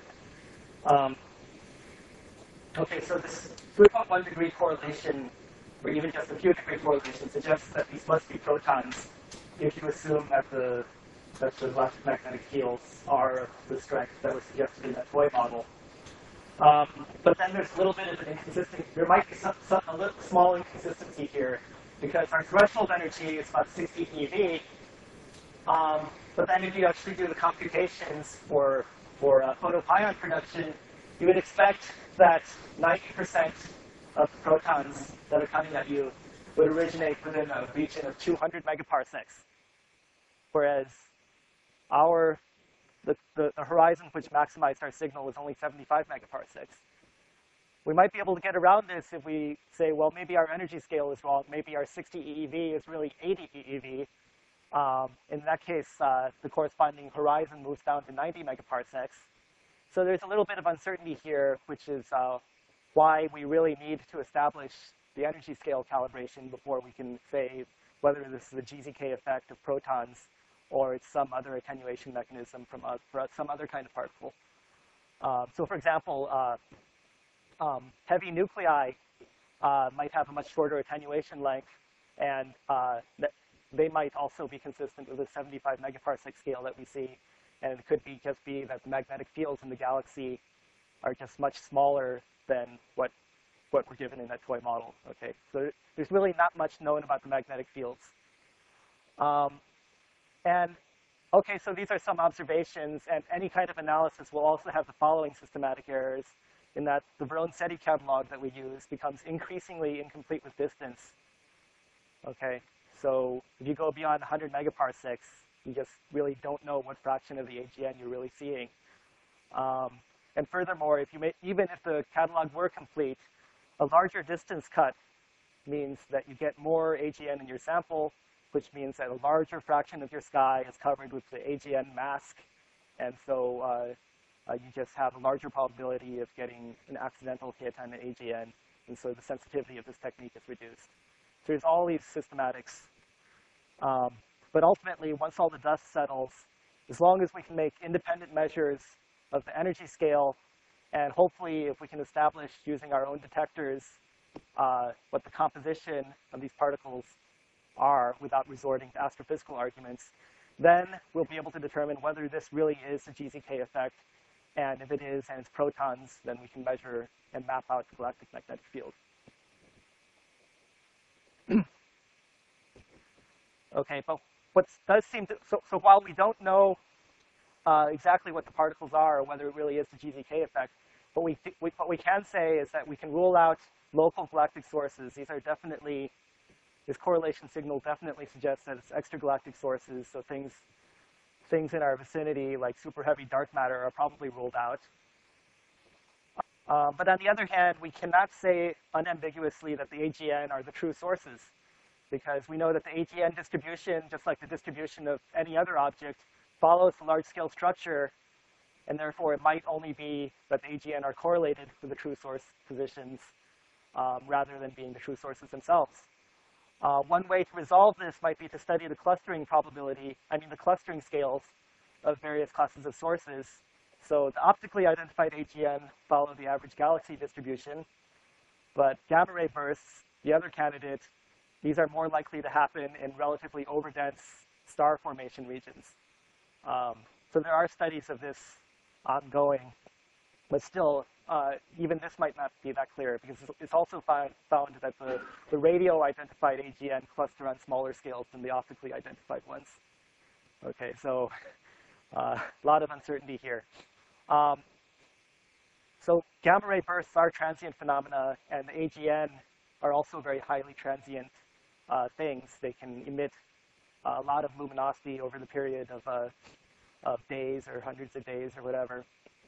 Okay, so this 3.1 degree correlation, or even just a few degree correlation, suggests that these must be protons if you assume that the galactic magnetic fields are of the strength that was suggested in that toy model. But then there's a little bit of an inconsistency. There might be a little small inconsistency here, because our threshold energy is about 60 eV. But then if you actually do the computations for photopion production, you would expect that 90% of the protons that are coming at you would originate within a region of 200 megaparsecs. Whereas the horizon which maximized our signal was only 75 megaparsecs. We might be able to get around this if we say, well, maybe our energy scale is wrong. Maybe our 60 EeV is really 80 EeV. In that case, the corresponding horizon moves down to 90 megaparsecs. So there's a little bit of uncertainty here, which is why we really need to establish the energy scale calibration before we can say whether this is a GZK effect of protons or it's some other attenuation mechanism from some other kind of particle. So for example, heavy nuclei might have a much shorter attenuation length, and they might also be consistent with the 75 megaparsec scale that we see. And it could just be that the magnetic fields in the galaxy are just much smaller than what what we're given in that toy model. Okay, so there's really not much known about the magnetic fields. And okay, so these are some observations, and any kind of analysis will also have the following systematic errors, in that the Verone-SETI catalog that we use becomes increasingly incomplete with distance. Okay, so if you go beyond 100 megaparsecs, you just really don't know what fraction of the AGN you're really seeing. And furthermore, even if the catalog were complete, a larger distance cut means that you get more AGN in your sample, which means that a larger fraction of your sky is covered with the AGN mask. And so you just have a larger probability of getting an accidental hit on the AGN. And so the sensitivity of this technique is reduced. So there's all these systematics. But ultimately, once all the dust settles, as long as we can make independent measures of the energy scale, and hopefully if we can establish using our own detectors what the composition of these particles are without resorting to astrophysical arguments, then we'll be able to determine whether this really is a GZK effect. And if it is, and it's protons, then we can measure and map out the galactic magnetic field. Okay, but what does seem to, so while we don't know exactly what the particles are or whether it really is the GZK effect, what we can say is that we can rule out local galactic sources. These are definitely, this correlation signal definitely suggests that it's extragalactic sources, so things in our vicinity, like super heavy dark matter, are probably ruled out. But on the other hand, we cannot say unambiguously that the AGN are the true sources, because we know that the AGN distribution, just like the distribution of any other object, follows the large-scale structure, and therefore it might only be that the AGN are correlated to the true source positions rather than being the true sources themselves. One way to resolve this might be to study the clustering probability, the clustering scales of various classes of sources. So the optically identified AGN follow the average galaxy distribution, but gamma ray bursts, the other candidate, these are more likely to happen in relatively overdense star formation regions. So there are studies of this ongoing, but still, even this might not be that clear, because it's also found that the radio-identified AGN cluster on smaller scales than the optically identified ones. Okay, so a lot of uncertainty here. So gamma ray bursts are transient phenomena, and the AGN are also very highly transient things. They can emit a lot of luminosity over the period of days or hundreds of days or whatever.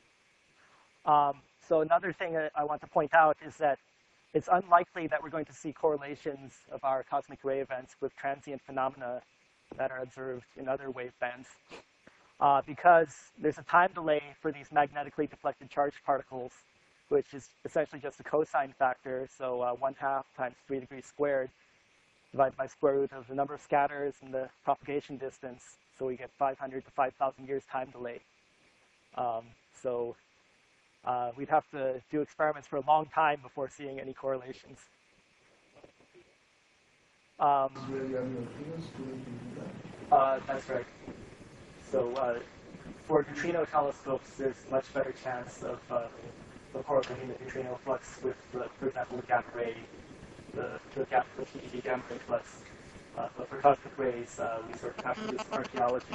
So another thing that I want to point out is that it's unlikely that we're going to see correlations of our cosmic ray events with transient phenomena that are observed in other wave bands, because there's a time delay for these magnetically deflected charged particles, which is essentially just a cosine factor, so 1/2 times 3 degrees squared divided by square root of the number of scatters and the propagation distance, so we get 500 to 5,000 years time delay. We'd have to do experiments for a long time before seeing any correlations. That's right. So for neutrino telescopes, there's much better chance of correlating the neutrino flux with, for example, the gamma ray, the TeV gamma ray flux. But for cosmic rays, we sort of have to do some archaeology.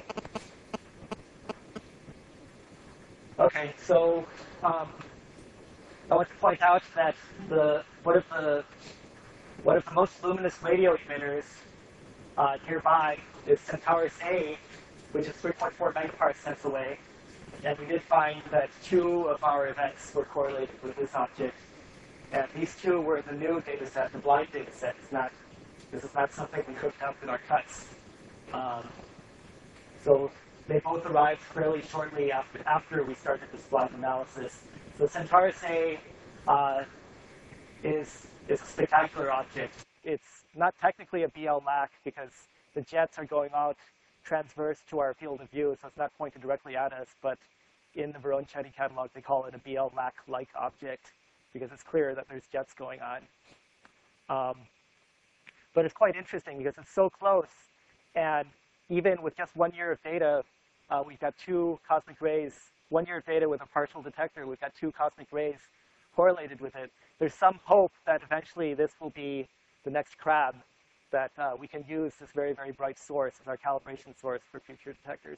Okay, so I want to point out that one of the most luminous radio emitters nearby is Centaurus A, which is 3.4 megaparsecs away. And we did find that 2 of our events were correlated with this object. And these 2 were the new data set, the blind data set. This is not something we cooked up in our cuts. So they both arrived fairly shortly after we started this blind analysis. So Centaurus A is a spectacular object. It's not technically a BL-LAC because the jets are going out transverse to our field of view, so it's not pointed directly at us, but in the Verone-SETI catalog, they call it a BL-LAC-like object because it's clear that there's jets going on. But it's quite interesting because it's so close, and even with just 1 year of data, we've got 2 cosmic rays, 1 year of data with a partial detector, we've got 2 cosmic rays correlated with it, there's some hope that eventually this will be the next crab, that we can use this very, very bright source as our calibration source for future detectors.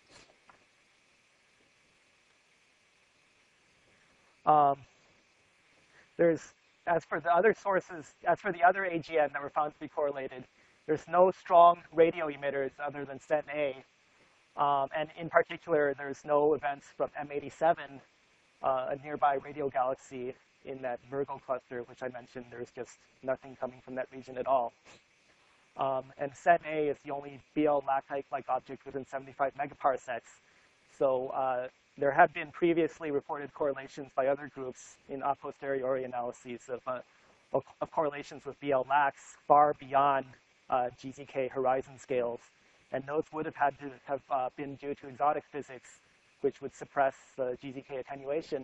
As for the other sources, as for the other AGN that were found to be correlated, there's no strong radio emitters other than CEN-A. And in particular, there's no events from M87, a nearby radio galaxy in that Virgo cluster, which I mentioned. There's just nothing coming from that region at all. And CEN-A is the only BL lactite-like object within 75 megaparsecs. So there have been previously reported correlations by other groups in a posteriori analyses of correlations with BL lacs far beyond GZK horizon scales. And those would have had to have been due to exotic physics, which would suppress GZK attenuation.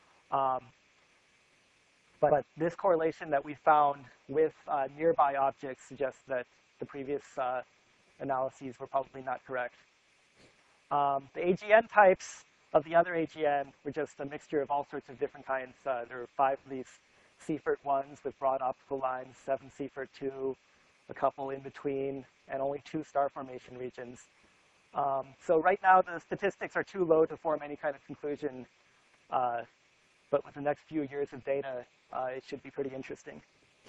But this correlation that we found with nearby objects suggests that the previous analyses were probably not correct. The AGN types of the other AGN were just a mixture of all sorts of different kinds. There were 5 of these Seifert ones with broad optical lines, 7 Seifert 2, a couple in between, and only 2 star formation regions. So right now, the statistics are too low to form any kind of conclusion. But with the next few years of data, it should be pretty interesting.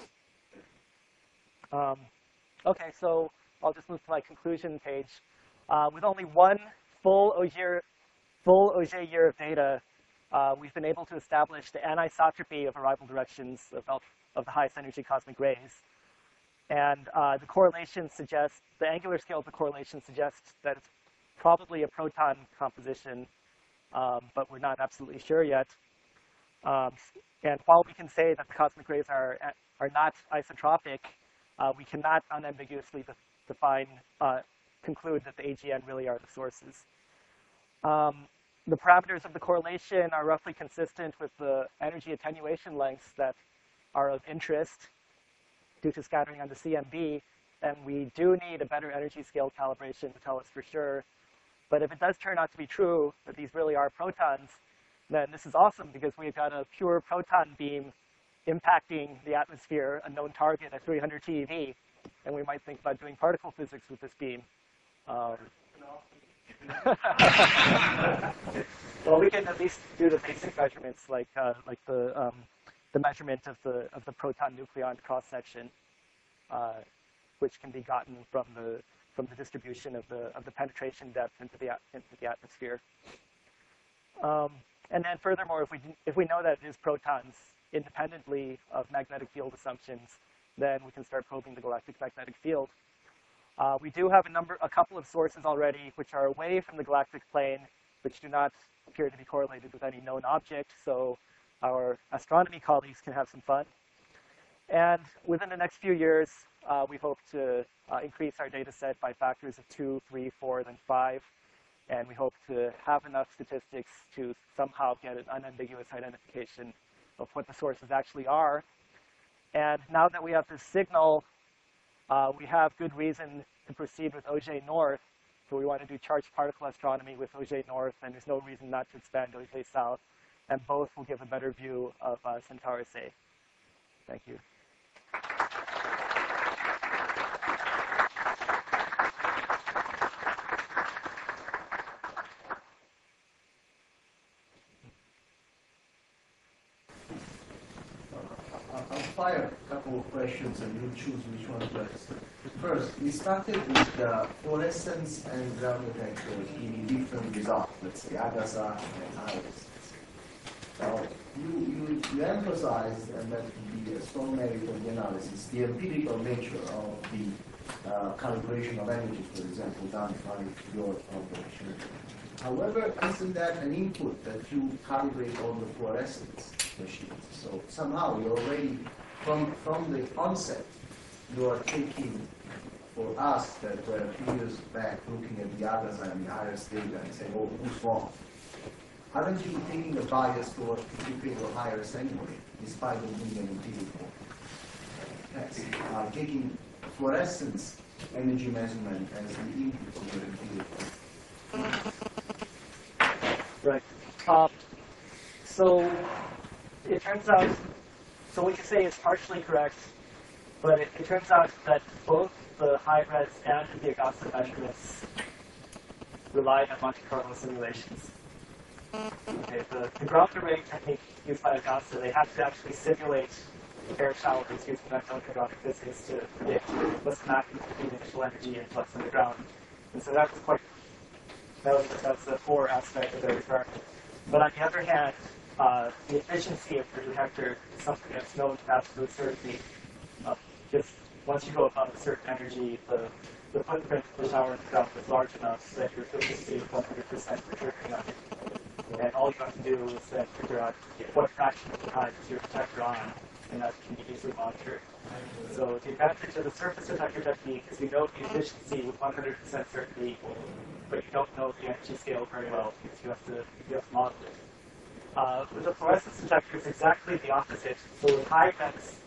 Okay, so I'll just move to my conclusion page. With only one full Auger year of data, we've been able to establish the anisotropy of arrival directions of the highest energy cosmic rays. And the correlation suggests, the angular scale of the correlation suggests that it's probably a proton composition, but we're not absolutely sure yet. And while we can say that the cosmic rays are not isotropic, we cannot unambiguously conclude that the AGN really are the sources. The parameters of the correlation are roughly consistent with the energy attenuation lengths that are of interest due to scattering on the CMB, and we do need a better energy scale calibration to tell us for sure. But if it does turn out to be true that these really are protons, then this is awesome because we've got a pure proton beam impacting the atmosphere, a known target at 300 TeV, and we might think about doing particle physics with this beam. Well, we can at least do the basic measurements, like the measurement of the proton nucleon cross section, which can be gotten from the distribution of the penetration depth into the atmosphere. And then furthermore, if we know that it is protons independently of magnetic field assumptions, then we can start probing the galactic magnetic field. We do have a couple of sources already which are away from the galactic plane, which do not appear to be correlated with any known object, so our astronomy colleagues can have some fun. And within the next few years, we hope to increase our data set by factors of 2, 3, 4, then 5. And we hope to have enough statistics to somehow get an unambiguous identification of what the sources actually are. And now that we have this signal, we have good reason to proceed with Auger North. So we want to do charged particle astronomy with Auger North, and there's no reason not to expand Auger South. And both will give a better view of Centaurus A. Thank you. I'll fire a couple of questions and you choose which one first. First, we started with the fluorescence and ground detectors giving different results, let's say AGASA and IRIS. Now, you emphasized, and that would be a strong merit of the analysis, the empirical nature of the calibration of energies, for example, done by your operation. However, isn't that an input that you calibrate all the fluorescence machines? So somehow you're already, from the onset, you are taking, for us that were a few years back looking at the AGASA and the IRIS data and saying, oh, who's wrong? Aren't you taking a bias towards keeping your IRIS anyway, despite it being an empirical test? Taking fluorescence energy measurement as the input of your empirical. Right. So it turns out, so what you say is partially correct, but it turns out that both the high-res and the Agasa measurements relied on Monte Carlo simulations. Okay, the ground array technique used by Agasa, they have to actually simulate air showers using vector quadratic physics to predict what's the magnitude between initial energy and flux underground. And so that's the core aspect of their experiment. But on the other hand, the efficiency of the detector is something that's known with absolute certainty. Just once you go above a certain energy, the footprint of the shower itself is large enough that your efficiency is 100% for triggering on it. And all you have to do is then figure out what fraction of the time is your detector on, and that can be easily monitored. So the advantage of the surface detector technique is you know the efficiency with 100% certainty, but you don't know the energy scale very well because you have to model it. With the fluorescence detector, it's exactly the opposite. So with high-res,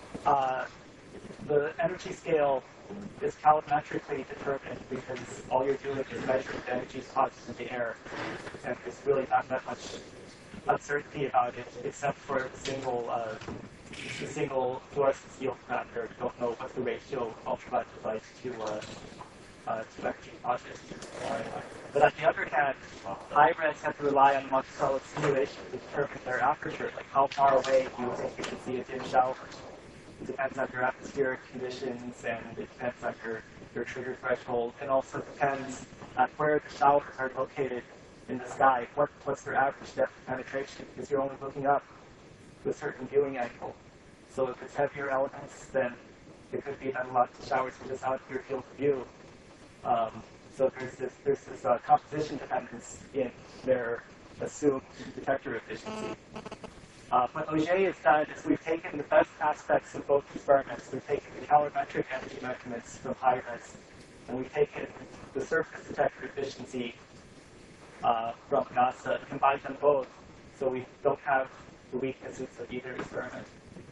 the energy scale is calorimetrically determined because all you're doing is measuring the energy spots in the air, and there's really not that much uncertainty about it, except for the single fluorescence yield parameter. You don't know what the ratio of ultraviolet light to energy positive. But on the other hand, high-res have to rely on Monte Carlo simulation to determine their aperture, like how far away you think you can see a dim shower. It depends on your atmospheric conditions, and it depends on your trigger threshold, and also depends on where the showers are located in the sky. What's their average depth of penetration? Because you're only looking up to a certain viewing angle. So if it's heavier elements, then it could be that a lot of showers are just out of your field of view. So there's this composition dependence in their assumed detector efficiency. What Auger has done is we've taken the best aspects of both experiments. We've taken the calorimetric energy measurements from high-res, and we've taken the surface detector efficiency from NASA, combined them both, so we don't have the weaknesses of either experiment.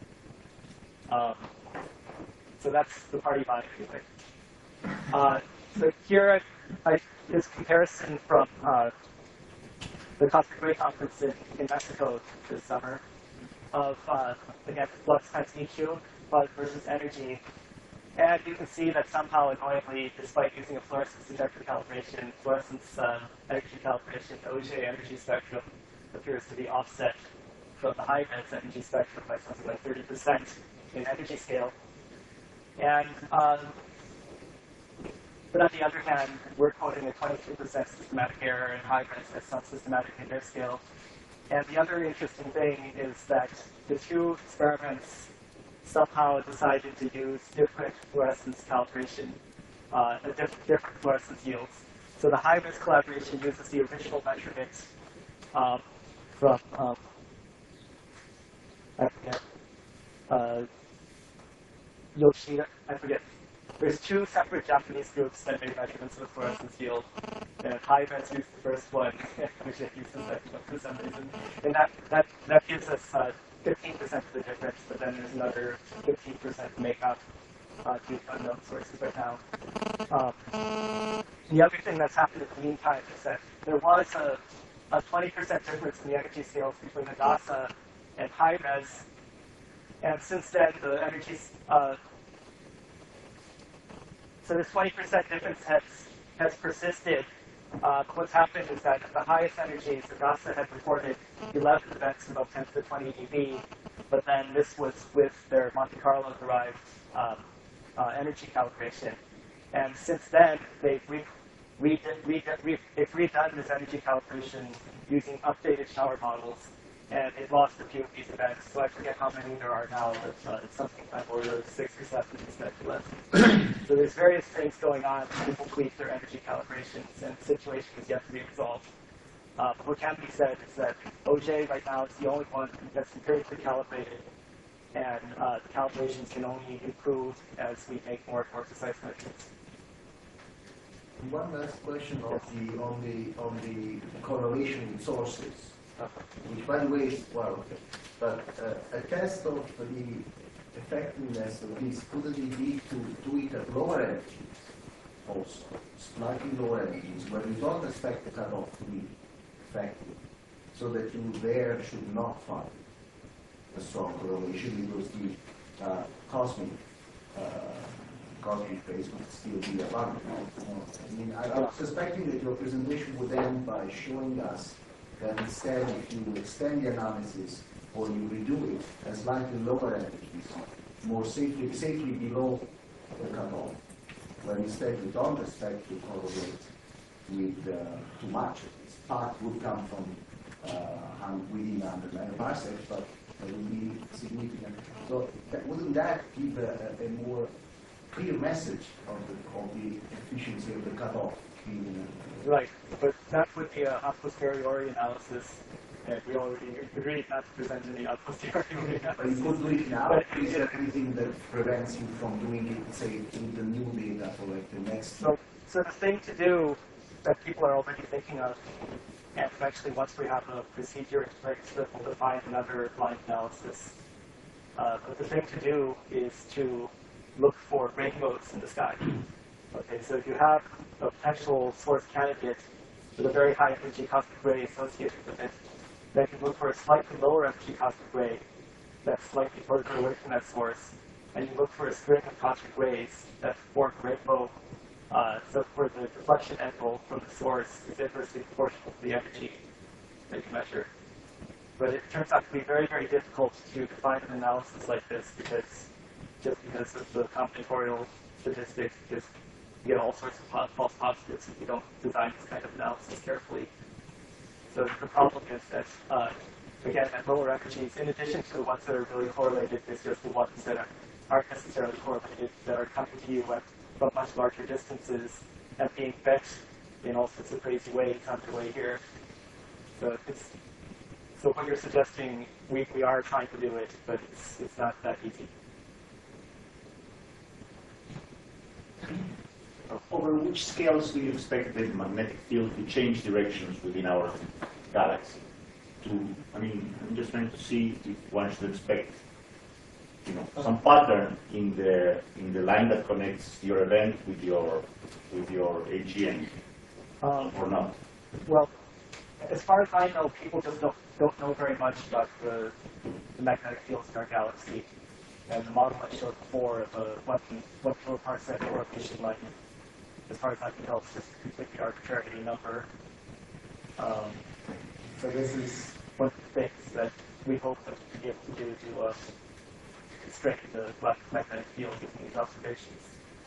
So that's the party line, anyway. So here is comparison from the Cosmic Ray Conference in Mexico this summer of, again, flux times EQ, flux versus energy. And you can see that somehow, annoyingly, despite using a fluorescence detector calibration, fluorescence energy calibration, the Auger energy spectrum appears to be offset from the high-res energy spectrum by something like 30% in energy scale. And but on the other hand, we're quoting a 22% systematic error, and high-res has some systematic in their scale. And the other interesting thing is that the two experiments somehow decided to use different fluorescence calibration, different fluorescence yields. So the high-res collaboration uses the original measurement from, I forget, Yoshida, I forget. There's two separate Japanese groups that made measurements of the fluorescence yield, and high-res used the first one, which it used the second one for some reason. And that gives us 15% of the difference, but then there's another 15% to make up due to unknown sources right now. The other thing that's happened in the meantime is that there was a 20% difference in the energy scales between Agasa and high-res, and since then the energy so this 20% difference has persisted. What's happened is that at the highest energies, Agasa had reported 11 events about 10 to the 20 eV, but then this was with their Monte Carlo derived energy calibration. And since then, they've redone this energy calibration using updated shower models, and it lost a few of these events. So I forget how many there are now, but it's something on the order of 6 or 7 respectively. So there's various things going on to complete their energy calibrations, and the situation is yet to be resolved. But what can be said is that Auger right now is the only one that's empirically calibrated, and the calibrations can only improve as we make more and more precise measurements. One last question on the correlation with sources, which, by the way, is, well, but a test of the effectiveness of this, couldn't it be to do it at lower energies also, slightly lower energies, where you don't expect the cutoff to be effective, so that you there should not find. a strong correlation because the cosmic phase would still be abundant. I mean, I'm suspecting that your presentation would end by showing us that instead, if you extend the analysis or you redo it at slightly lower energies, more safely below the cutoff, but instead you don't expect to correlate with too much. Part would come from within 100 nanoparsecs, but it would be significant. So wouldn't that give a more clear message of the efficiency of the cutoff? Right, but that would be a a posteriori analysis, and we already agreed not to present any a posteriori But you analysis. could do it now. But Is there anything that prevents you from doing it, say, in the new data for like the next? So the thing to do that people are already thinking of, and eventually once we have a procedure in place that will define another blind analysis, but the thing to do is to look for rainbows in the sky. Okay, so if you have a potential source candidate with a very high energy cosmic ray associated with it, then you look for a slightly lower energy cosmic ray that's slightly further away from that source, and you look for a string of cosmic rays that form a rainbow. So for the deflection angle from the source is inversely proportional to the energy that you measure. But it turns out to be very, very difficult to define an analysis like this because of the combinatorial statistics, because you get all sorts of false positives if you don't design this kind of analysis carefully. So the problem is that, again, at lower energies, in addition to the ones that are really correlated, there's just the ones that aren't necessarily correlated, that are coming to you from much larger distances and being bent in all sorts of crazy ways on the way here. So what you're suggesting, we are trying to do it, but it's not that easy. Over which scales do you expect the magnetic field to change directions within our galaxy? I'm just trying to see if one should expect, some pattern in the line that connects your event with your AGN, or not. Well, as far as I know, people just don't know very much about the magnetic fields in our galaxy. And the model I showed before of a 1 kiloparsec correlation line, as far as I can tell, it's just a completely arbitrary number. So this is one of the things that we hope that we'll be able to do to constrain the magnetic field using these observations.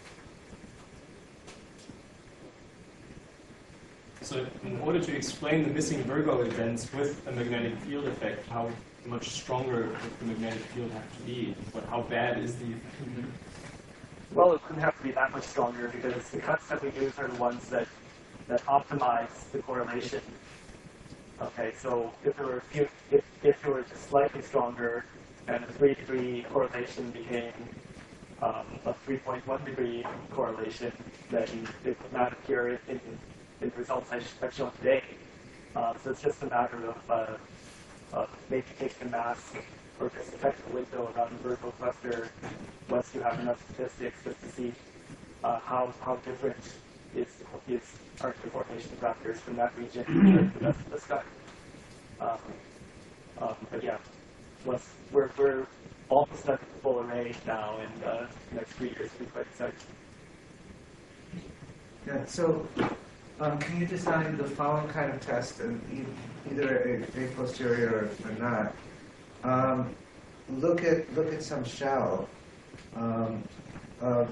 So in order to explain the missing Virgo events with a magnetic field effect, how much stronger would the magnetic field have to be? How bad is the effect? Well, it wouldn't have to be that much stronger because the cuts that we use are the ones that optimize the correlation. Okay, so if it were just slightly stronger and a 3-degree correlation became a 3.1 degree correlation, then it would not appear in the results I've shown today. So it's just a matter of maybe taking a mask or just affect the window around the Virgo cluster once you have enough statistics just to see how different is Arctic formation factors from that region compared to the rest of the sky. But yeah, we're almost done with the full array now, and the next 3 years will be quite exciting. Yeah, so can you design the following kind of test, and either a posterior or not? Look at some shell of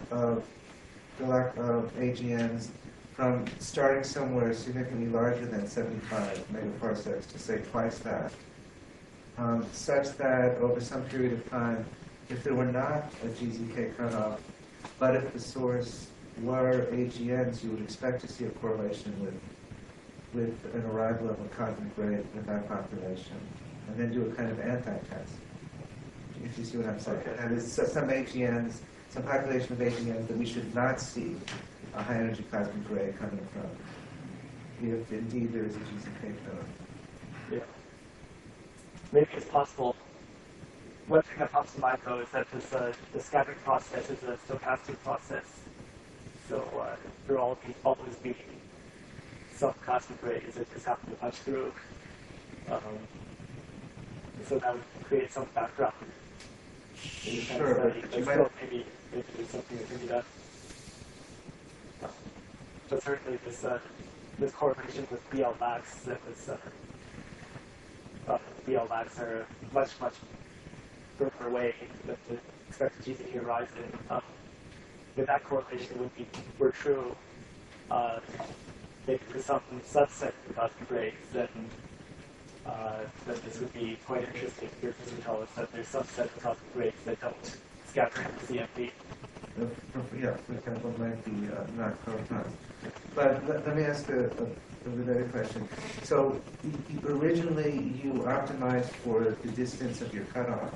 AGNs from starting somewhere significantly larger than 75 megaparsecs to say twice that, such that over some period of time, if there were not a GZK cutoff, but if the source were AGNs, you would expect to see a correlation with an arrival of a cosmic ray in that population, and then do a kind of anti-test. If you see what I'm saying. Okay. And there's some AGNs, some population of AGNs that we should not see a high energy cosmic ray coming from, if indeed there is a GZK cutoff. Yeah. Maybe it's possible. One thing that pops to mind, though, is that the scattering process is a stochastic process. So there will always be some cosmic rays that just happen to punch through. So that would create some background in the kind of Sure, study. but But you still, might- maybe there's something that can be done. But certainly this correlation with BL-lacs that was BL-lacs are much further away that the expected GCT rise in. If that correlation were true, maybe for some subset of cosmic rays, then this would be quite interesting. Here, to tell us that there's some set of cosmic rays that don't scatter into CMP. Yeah, for example, might be not photons. But let me ask a related question. So originally you optimized for the distance of your cutoff.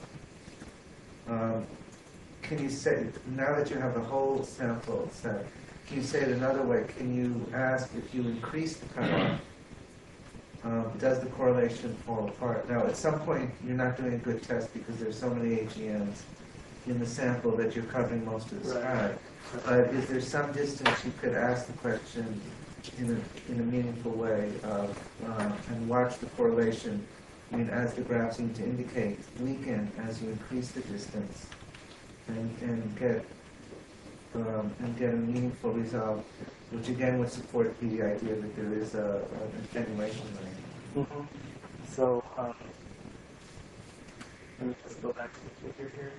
Can you say, now that you have the whole sample set, can you say it another way? Can you ask if you increase the cutoff, does the correlation fall apart? Now, at some point, you're not doing a good test because there's so many AGNs in the sample that you're covering most of the sky. But is there some distance you could ask the question in a meaningful way and watch the correlation? I mean, as the graphs seem to indicate, weaken as you increase the distance, and get a meaningful result, which again would support the idea that there is an attenuation range. Mm-hmm. So let me just go back to the figure here.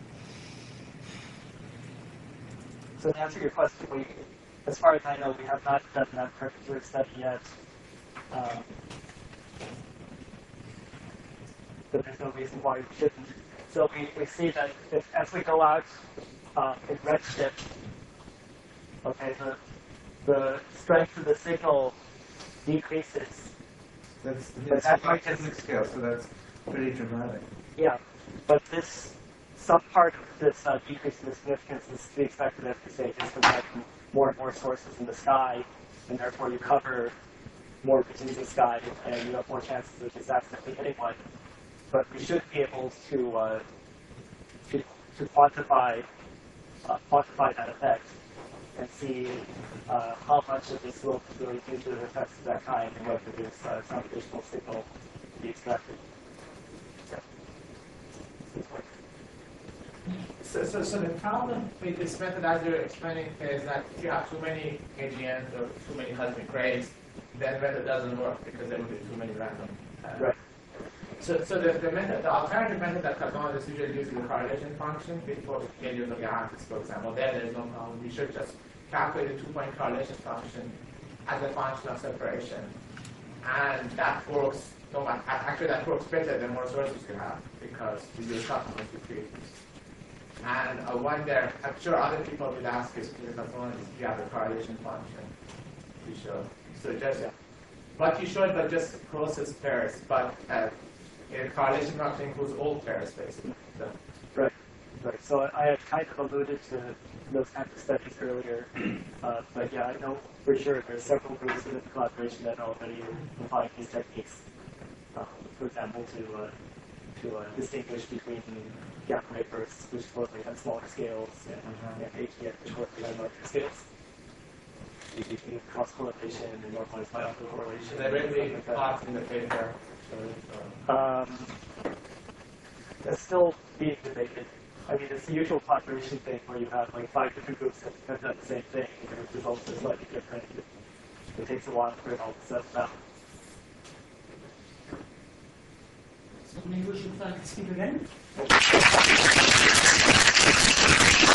So to answer your question, as far as I know, we have not done that particular study yet. But there's no reason why we shouldn't. So we see that as we go out in redshift, okay, the strength of the signal decreases. That's But that might cosmic scale, so that's pretty dramatic. Yeah, but some part of this decrease in the significance is to be expected, as we say, just from having more and more sources in the sky, and therefore you cover more regions of the sky, and you have more chances of just accidentally hitting one. But we should be able to quantify that effect and see how much of this will really due to the effects of that kind, and whether there's some additional signal to be extracted. So the problem with this method, as you're explaining, is that if you have too many AGNs or too many cosmic rays, then the method doesn't work because there will be too many random. Right. So the alternative method that cosmologists usually use is the correlation function before failures of galaxies, for example. There's no problem. We should just calculate the 2-point correlation function as a function of separation, and that works. No matter, actually, that works better the more sources you have because you will cut most of the And I wonder, I'm sure other people will ask us, if you have a correlation function. You should. So just, but you should, but just closest pairs. But a correlation function includes all pairs, basically. So. Right. So I had kind of alluded to those kinds of studies earlier. But yeah, I know for sure there's several groups within the collaboration that are already applying these techniques. For example, to distinguish between gamma ray bursts, which correlate on smaller scales, and HDF, which correlate on larger scales. Between cross correlation and normalized by autocorrelation. They really hot in the paper. That's still being debated. I mean, it's the usual collaboration thing where you have like 5 different groups that have done the same thing, and the results are slightly different. It takes a while for it all to settle down. So maybe we should try to see it again.